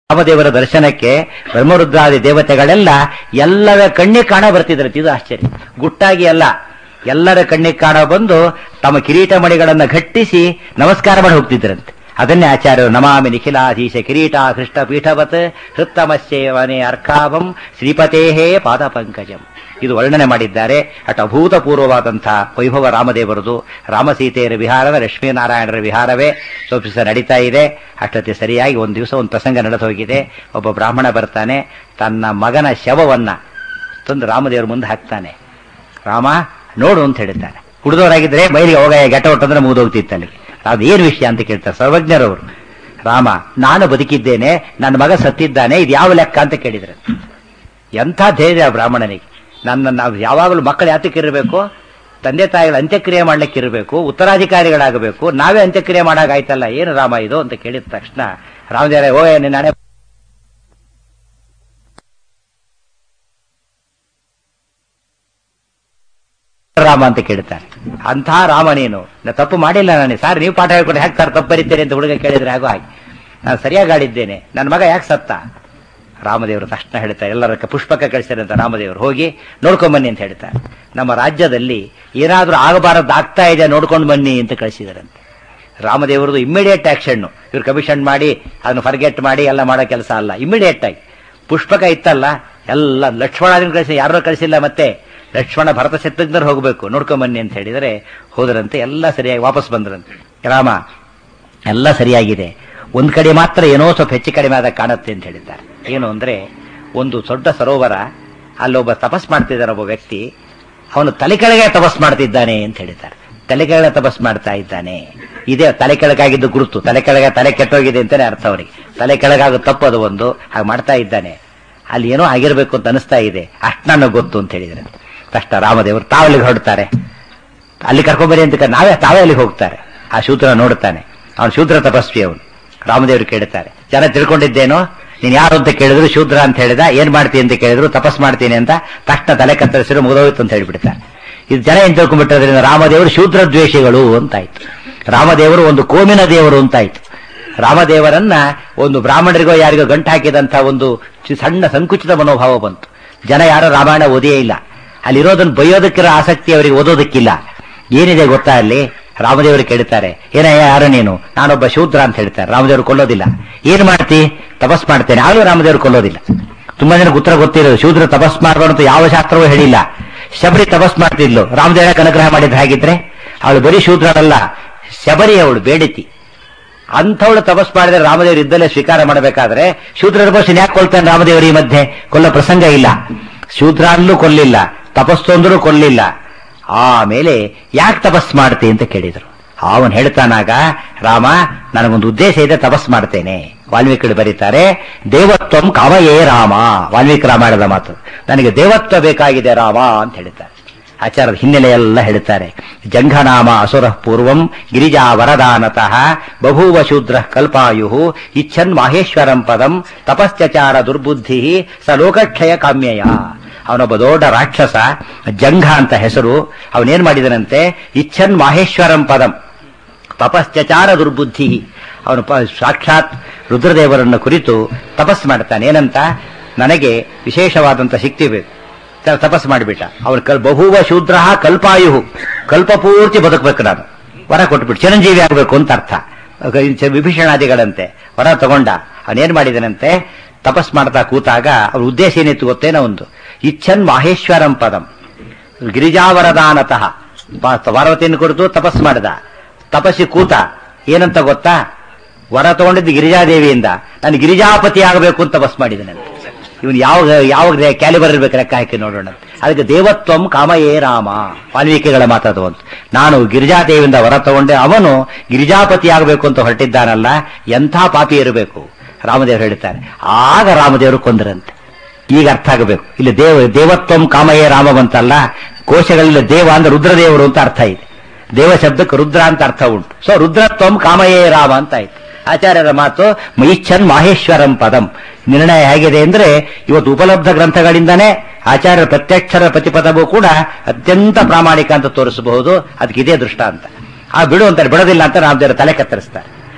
ರಾಮದೇವರ ದರ್ಶನಕ್ಕೆ ಬ್ರಹ್ಮರುದ್ರಾದಿ ದೇವತೆಗಳೆಲ್ಲ ಎಲ್ಲರ ಕಣ್ಣಿಗೆ ಕಾಣ ಬರ್ತಿದ್ರಂತೆ. ಇದು ಆಶ್ಚರ್ಯ. ಗುಟ್ಟಾಗಿ ಅಲ್ಲ, ಎಲ್ಲರ ಕಣ್ಣಿಗೆ ಕಾಣ ಬಂದು ತಮ್ಮ ಕಿರೀಟ ಮಣಿಗಳನ್ನ ಘಟ್ಟಿಸಿ ನಮಸ್ಕಾರ ಮಾಡಿ ಹೋಗ್ತಿದ್ರಂತೆ. ಅದನ್ನೇ ಆಚಾರ್ಯರು ನಮಾಮಿ ನಿಖಿಲಾಧೀಶ ಕಿರೀಟ ಹೃಷ್ಟ ಪೀಠವತ್ ಹೃತ್ತಮಸ್ಯೇವನೆ ಅರ್ಕಾಭಂ ಶ್ರೀಪತೇಹೇ ಪಾದ ಪಂಕಜಂ. ಇದು ವರ್ಣನೆ ಮಾಡಿದ್ದಾರೆ. ಅಟ್ ಅಭೂತಪೂರ್ವವಾದಂತಹ ವೈಭವ ರಾಮದೇವರದು. ರಾಮಸೀತೆಯರ ವಿಹಾರದ ಲಕ್ಷ್ಮೀನಾರಾಯಣರ ವಿಹಾರವೇ ಸ್ವಲ್ಪ ನಡೀತಾ ಇದೆ. ಅಷ್ಟೊತ್ತಿ ಸರಿಯಾಗಿ ಒಂದು ದಿವಸ ಒಂದು ಪ್ರಸಂಗ ನಡೆದು ಹೋಗಿದೆ. ಒಬ್ಬ ಬ್ರಾಹ್ಮಣ ಬರ್ತಾನೆ, ತನ್ನ ಮಗನ ಶವವನ್ನ ತಂದು ರಾಮದೇವರ ಮುಂದೆ ಹಾಕ್ತಾನೆ. ರಾಮ ನೋಡು ಅಂತ ಹೇಳ್ತಾನೆ. ಕುಡಿದವರಾಗಿದ್ರೆ ಮೈಲಿಗೆ ಹೋಗ ಗೆಟ ಹೊಟ್ಟಂದ್ರೆ ಮುಗಿದೋಗ್ತಿತ್ತು ಅಲ್ಲಿಗೆ. ಅದೇನು ವಿಷಯ ಅಂತ ಕೇಳ್ತಾರೆ ಸರ್ವಜ್ಞರವರು. ರಾಮ, ನಾನು ಬದುಕಿದ್ದೇನೆ, ನನ್ನ ಮಗ ಸತ್ತಿದ್ದಾನೆ, ಇದು ಯಾವ ಲೆಕ್ಕ ಅಂತ ಕೇಳಿದ್ರೆ ಎಂಥ ಧೈರ್ಯ ಬ್ರಾಹ್ಮಣನಿಗೆ. ನಾವು ಯಾವಾಗಲೂ ಮಕ್ಕಳು ಯಾತಕ್ಕಿರಬೇಕು, ತಂದೆ ತಾಯಿಗಳ ಅಂತ್ಯಕ್ರಿಯೆ ಮಾಡ್ಲಿಕ್ಕೆ ಇರಬೇಕು, ಉತ್ತರಾಧಿಕಾರಿಗಳಾಗಬೇಕು. ನಾವೇ ಅಂತ್ಯಕ್ರಿಯೆ ಮಾಡಾಗಾಯ್ತಲ್ಲ, ಏನು ರಾಮ ಇದು ಅಂತ ಕೇಳಿದ ತಕ್ಷಣ ರಾಮದೇವರೇ ಓ ನಿನ್ನ ಹಣೆ ರಾಮ ಅಂತ ಕೇಳ್ತಾರೆ. ಅಂಥ ರಾಮ ನೀನು, ತಪ್ಪು ಮಾಡಿಲ್ಲ ನಾನು. ಸಾರ್ ನೀವು ಪಾಠ ಹೇಳ್ಕೊಂಡು ಯಾಕೆ ಸರ್ ತಪ್ಪು ಬರೀತೀರಿ ಅಂತ ಹುಡುಗ ಕೇಳಿದ್ರೆ ಆಗೋ ಹಾಗೆ. ನಾನು ಸರಿಯಾಗಿ ಆಡಿದ್ದೇನೆ, ನನ್ನ ಮಗ ಯಾಕೆ ಸತ್ತ? ರಾಮದೇವರು ತಕ್ಷಣ ಹೇಳ್ತಾರೆ, ಎಲ್ಲರ ಪುಷ್ಪಕ ಕಳಿಸ್ತಾರೆ ಅಂತ ರಾಮದೇವರು ಹೋಗಿ ನೋಡ್ಕೊಂಡ್ ಅಂತ ಹೇಳ್ತಾರೆ. ನಮ್ಮ ರಾಜ್ಯದಲ್ಲಿ ಏನಾದ್ರೂ ಆಗಬಾರದ್ದು ಆಗ್ತಾ ಇದೆ ನೋಡ್ಕೊಂಡು ಬನ್ನಿ ಅಂತ ಕಳಿಸಿದಾರಂತೆ. ರಾಮದೇವರದು ಇಮ್ಮಿಡಿಯೇಟ್ ಆಕ್ಷನ್. ಇವ್ರು ಕಮಿಷನ್ ಮಾಡಿ ಅದನ್ನು ಫರ್ಗೆಟ್ ಮಾಡಿ ಎಲ್ಲ ಮಾಡೋ ಕೆಲಸ ಅಲ್ಲ, ಇಮ್ಮಿಡಿಯೇಟ್ ಆಗಿ. ಪುಷ್ಪಕ ಇತ್ತಲ್ಲ ಎಲ್ಲ ಲಕ್ಷ್ಮಣಾದಿನ ಕಳಿಸಿ, ಯಾರೋ ಕಳಿಸಿಲ್ಲ. ಮತ್ತೆ ಲಕ್ಷ್ಮಣ ಭರತ ಶತ್ರುಘ್ನರು ಹೋಗ್ಬೇಕು ನೋಡ್ಕೊಂಡ್ ಬನ್ನಿ ಅಂತ ಹೇಳಿದರೆ ಹೋದರಂತೆ. ಎಲ್ಲ ಸರಿಯಾಗಿ ವಾಪಸ್ ಬಂದ್ರಂತೆ. ರಾಮ ಎಲ್ಲ ಸರಿಯಾಗಿದೆ, ಒಂದ್ ಕಡೆ ಮಾತ್ರ ಏನೋ ಸ್ವಲ್ಪ ಹೆಚ್ಚು ಕಡಿಮೆ ಆದಾಗ ಕಾಣುತ್ತೆ ಅಂತ ಹೇಳಿದ್ದಾರೆ. ಏನು ಅಂದ್ರೆ, ಒಂದು ದೊಡ್ಡ ಸರೋವರ, ಅಲ್ಲೊಬ್ಬ ತಪಸ್ ಮಾಡ್ತಿದ್ದಾನೆ ಒಬ್ಬ ವ್ಯಕ್ತಿ. ಅವನು ತಲೆ ಕೆಳಗೆ ತಪಸ್ ಮಾಡ್ತಿದ್ದಾನೆ ಅಂತ ಹೇಳಿದ್ದಾರೆ. ತಲೆ ಕೆಳಗೆ ತಪಸ್ ಮಾಡ್ತಾ ಇದ್ದಾನೆ, ಇದೇ ತಲೆ ಕೆಳಗಾಗಿದ್ದು ಗುರುತು. ತಲೆ ಕೆಳಗೆ ತಲೆ ಕೆಟ್ಟೋಗಿದೆ ಅಂತಾನೆ ಅರ್ಥ ಅವರಿಗೆ. ತಲೆ ಕೆಳಗಾಗ ತಪ್ಪದು ಒಂದು, ಹಾಗೆ ಮಾಡ್ತಾ ಇದ್ದಾನೆ. ಅಲ್ಲಿ ಏನೋ ಆಗಿರ್ಬೇಕು ಅಂತ ಅನಿಸ್ತಾ ಇದೆ, ಅಷ್ಟು ನನಗೆ ಗೊತ್ತು ಅಂತ ಹೇಳಿದ್ರೆ ತಕ್ಷಣ ರಾಮದೇವರು ತಾವಲ್ಲಿಗೆ ಹೊರಡ್ತಾರೆ. ಅಲ್ಲಿ ಕರ್ಕೊಂಬರಿ ಅಂತ ತಾವೇ ಅಲ್ಲಿಗೆ ಹೋಗ್ತಾರೆ. ಆ ಶೂದ್ರ ನೋಡ್ತಾನೆ, ಅವನು ಶೂದ್ರ ತಪಸ್ವಿ. ಅವನು ರಾಮದೇವರು ಕೇಳ್ತಾರೆ, ಜನ ತಿಳ್ಕೊಂಡಿದ್ದೇನೋ ನೀನ್ ಯಾರು ಅಂತ ಕೇಳಿದ್ರು, ಶೂದ್ರ ಅಂತ ಹೇಳಿದ. ಏನ್ ಮಾಡ್ತೀನಿ ಅಂತ ಕೇಳಿದ್ರು, ತಪಸ್ ಮಾಡ್ತೀನಿ ಅಂತ. ತಕ್ಷಣ ತಲೆ ಕತ್ತರಿಸಿದ್ರು, ಮುಗಿದೋಯ್ತು ಅಂತ ಹೇಳ್ಬಿಡ್ತಾರೆ. ಇದು ಜನ ಏನ್ ತಿಳ್ಕೊಂಡ್ಬಿಟ್ಟದ್ರಿಂದ ರಾಮದೇವರು ಶೂದ್ರ ದ್ವೇಷಿಗಳು ಅಂತಾಯ್ತು. ರಾಮದೇವರು ಒಂದು ಕೋಮಿನ ದೇವರು ಅಂತಾಯ್ತು. ರಾಮದೇವರನ್ನ ಒಂದು ಬ್ರಾಹ್ಮಣರಿಗೋ ಯಾರಿಗೋ ಗಂಟು ಹಾಕಿದಂತ ಒಂದು ಸಣ್ಣ ಸಂಕುಚಿತ ಮನೋಭಾವ ಬಂತು. ಜನ ಯಾರೋ ರಾಮಾಯಣ ಓದಿಯೇ ಇಲ್ಲ. ಅಲ್ಲಿರೋದನ್ನು ಬೈಯೋದಕ್ಕಿರೋ ಆಸಕ್ತಿ ಅವರಿಗೆ ಓದೋದಕ್ಕಿಲ್ಲ. ಏನಿದೆ ಗೊತ್ತಾ ಅಲ್ಲಿ? ರಾಮದೇವರು ಕೇಳ್ತಾರೆ, ಏನಯ್ಯ ಯಾರು ನೀನು? ನಾನೊಬ್ಬ ಶೂದ್ರ ಅಂತ ಹೇಳ್ತಾರೆ. ರಾಮದೇವರು ಕೊಲ್ಲೋದಿಲ್ಲ. ಏನ್ ಮಾಡ್ತಿ? ತಪಸ್ ಮಾಡ್ತೇನೆ. ಆಗಲೂ ರಾಮದೇವರು ಕೊಲ್ಲೋದಿಲ್ಲ. ತುಂಬಾ ಜನಕ್ಕೆ ಉತ್ತರ ಗೊತ್ತಿರೋದು, ಶೂದ್ರ ತಪಸ್ ಮಾಡಬಾರ್ದು ಯಾವ ಶಾಸ್ತ್ರವೂ ಹೇಳಿಲ್ಲ. ಶಬರಿ ತಪಸ್ ಮಾಡ್ತಿದ್ಲು, ರಾಮದೇವರ ಅನುಗ್ರಹ ಮಾಡಿದ್ರೆ ಹಾಗಿದ್ರೆ ಅವಳು ಬರೀ ಶೂದ್ರನಲ್ಲ, ಶಬರಿ ಅವಳು ಬೇಡಿತಿ. ಅಂಥವಳು ತಪಸ್ ಮಾಡಿದ್ರೆ ರಾಮದೇವರು ಇದ್ದಲ್ಲೇ ಸ್ವೀಕಾರ ಮಾಡಬೇಕಾದ್ರೆ ಶೂದ್ರರ ಭಾಷೆ ಯಾಕೆ ಕೊಲ್ತಾನೆ ರಾಮದೇವರು? ಈ ಮಧ್ಯೆ ಕೊಲ್ಲೋ ಪ್ರಸಂಗ ಇಲ್ಲ. ಶೂದ್ರ ಅಲ್ಲೂ ಕೊಲ್ಲಿಲ್ಲ, ತಪಸ್ಸು ಅಂದ್ರೂ ಕೊಲ್ಲಿಲ್ಲ. ಆಮೇಲೆ ಯಾಕೆ ತಪಸ್ ಮಾಡ್ತಿ ಅಂತ ಕೇಳಿದ್ರು. ಅವನು ಹೇಳ್ತಾನಾಗ, ರಾಮ ನನಗೊಂದು ಉದ್ದೇಶ ಇದೆ, ತಪಸ್ ಮಾಡ್ತೇನೆ. ವಾಲ್ಮೀಕಿ ಬರೀತಾರೆ, ದೇವತ್ವಂ ಕಾಮಯೇ ರಾಮ. ವಾಲ್ಮೀಕಿ ರಾಮಾಯಣದ ಮಾತು. ನನಗೆ ದೇವತ್ವ ಬೇಕಾಗಿದೆ ರಾಮ ಅಂತ ಹೇಳ್ತಾರೆ. ಆಚಾರ್ಯರ ಹಿನ್ನೆಲೆ ಎಲ್ಲ ಹೇಳ್ತಾರೆ. ಜಂಘನಾಮ ಅಸುರ ಪೂರ್ವಂ ಗಿರಿಜಾ ವರದಾನತಃ ಬಭೂವ ಶೂದ್ರ ಕಲ್ಪಾಯು ಇಚ್ಛನ್ ಮಾಹೇಶ್ವರಂ ಪದಂ ತಪಶ್ಚಚಾರ ದುರ್ಬುದ್ಧಿ ಸ ಲೋಕಕ್ಷಯ ಕಾಮ್ಯಯ. ಅವನೊಬ್ಬ ದೊಡ್ಡ ರಾಕ್ಷಸ, ಜಂಘ ಅಂತ ಹೆಸರು. ಅವನೇನ್ ಮಾಡಿದನಂತೆ, ಇಚ್ಛನ್ ಮಾಹೇಶ್ವರಂ ಪದಂ ತಪಶ್ಚಚಾರ ದುರ್ಬುದ್ಧಿ. ಅವನು ಸಾಕ್ಷಾತ್ ರುದ್ರದೇವರನ್ನು ಕುರಿತು ತಪಸ್ ಮಾಡ್ತಾನೆ. ಏನಂತ, ನನಗೆ ವಿಶೇಷವಾದಂತ ಶಕ್ತಿ ಬೇಕು, ತಪಸ್ ಮಾಡಿಬಿಟ್ಟ. ಅವನು ಬಹುವ ಶೂದ್ರ ಕಲ್ಪಾಯು, ಕಲ್ಪಪೂರ್ತಿ ಬದುಕಬೇಕು ನಾನು, ವರ ಕೊಟ್ಬಿಟ್ಟು ಚಿರಂಜೀವಿ ಆಗಬೇಕು ಅಂತ ಅರ್ಥ. ವಿಭೀಷಣಾದಿಗಳಂತೆ ವರ ತಗೊಂಡ. ಅವನೇನ್ ಮಾಡಿದನಂತೆ, ತಪಸ್ ಮಾಡ್ತಾ ಕೂತಾಗ ಅವ್ರ ಉದ್ದೇಶ ಏನಿತ್ತು ಗೊತ್ತೇನೋ ಒಂದು, ಇಚ್ಛನ್ ಮಾಹೇಶ್ವರಂ ಪದಂ ಗಿರಿಜಾವರದಾನತಃ. ಪಾರ್ವತಿಯನ್ನು ಕುರಿತು ತಪಸ್ ಮಾಡಿದ. ತಪಸ್ಸಿ ಕೂತ. ಏನಂತ ಗೊತ್ತಾ, ವರ ತಗೊಂಡಿದ್ದು ಗಿರಿಜಾದೇವಿಯಿಂದ, ನಾನು ಗಿರಿಜಾಪತಿ ಆಗಬೇಕು ಅಂತ ತಪಸ್ ಮಾಡಿದನಂತೆ. ಇವನು ಯಾವ ಕ್ಯಾಲಿಬರ್ ಇರ್ಬೇಕು ಲೆಕ್ಕ ಹಾಕಿ ನೋಡೋಣ. ಅದಕ್ಕೆ ದೇವತ್ವಂ ಕಾಮಯೇ ರಾಮ. ವಾಲ್ಮೀಕಿಗಳ ಮಾತಾದು ಅಂತ. ನಾನು ಗಿರಿಜಾದೇವಿಯಿಂದ ವರ ತಗೊಂಡೆ, ಅವನು ಗಿರಿಜಾಪತಿ ಆಗಬೇಕು ಅಂತ ಹೊರಟಿದ್ದಾನಲ್ಲ, ಎಂಥ ಪಾಪಿ ಇರಬೇಕು ರಾಮದೇವರು ಹೇಳ್ತಾರೆ. ಆಗ ರಾಮದೇವರು ಕೊಂದರಂತೆ. ಈಗ ಅರ್ಥ ಆಗಬೇಕು. ಇಲ್ಲಿ ದೇವತ್ವಂ ಕಾಮಯೇ ರಾಮ ಬಂತಲ್ಲ, ಕೋಶಗಳಲ್ಲಿ ದೇವ ಅಂದ್ರೆ ರುದ್ರದೇವರು ಅಂತ ಅರ್ಥ ಇದೆ. ದೇವ ಶಬ್ದಕ್ಕೆ ರುದ್ರ ಅಂತ ಅರ್ಥ ಉಂಟು. ಸೊ ರುದ್ರತ್ವಂ ಕಾಮಯೇ ರಾಮ ಅಂತ ಆಯ್ತು. ಆಚಾರ್ಯರ ಮಾತು ಮೈಚ್ಛನ್ ಮಾಹೇಶ್ವರಂ ಪದಂ. ನಿರ್ಣಯ ಹೇಗಿದೆ ಅಂದ್ರೆ, ಇವತ್ತು ಉಪಲಬ್ಧ ಗ್ರಂಥಗಳಿಂದಾನೇ ಆಚಾರ್ಯರ ಪ್ರತ್ಯಕ್ಷರ ಪ್ರತಿಪದವೂ ಕೂಡ ಅತ್ಯಂತ ಪ್ರಾಮಾಣಿಕ ಅಂತ ತೋರಿಸಬಹುದು. ಅದಕ್ಕೆ ಇದೇ ದೃಷ್ಟಾಂತ. ಆ ಬಿಡು ಅಂತಾರೆ, ಬಿಡೋದಿಲ್ಲ ಅಂತ ರಾಮದೇವರು ತಲೆ ಕತ್ತರಿಸ್ತಾರೆ.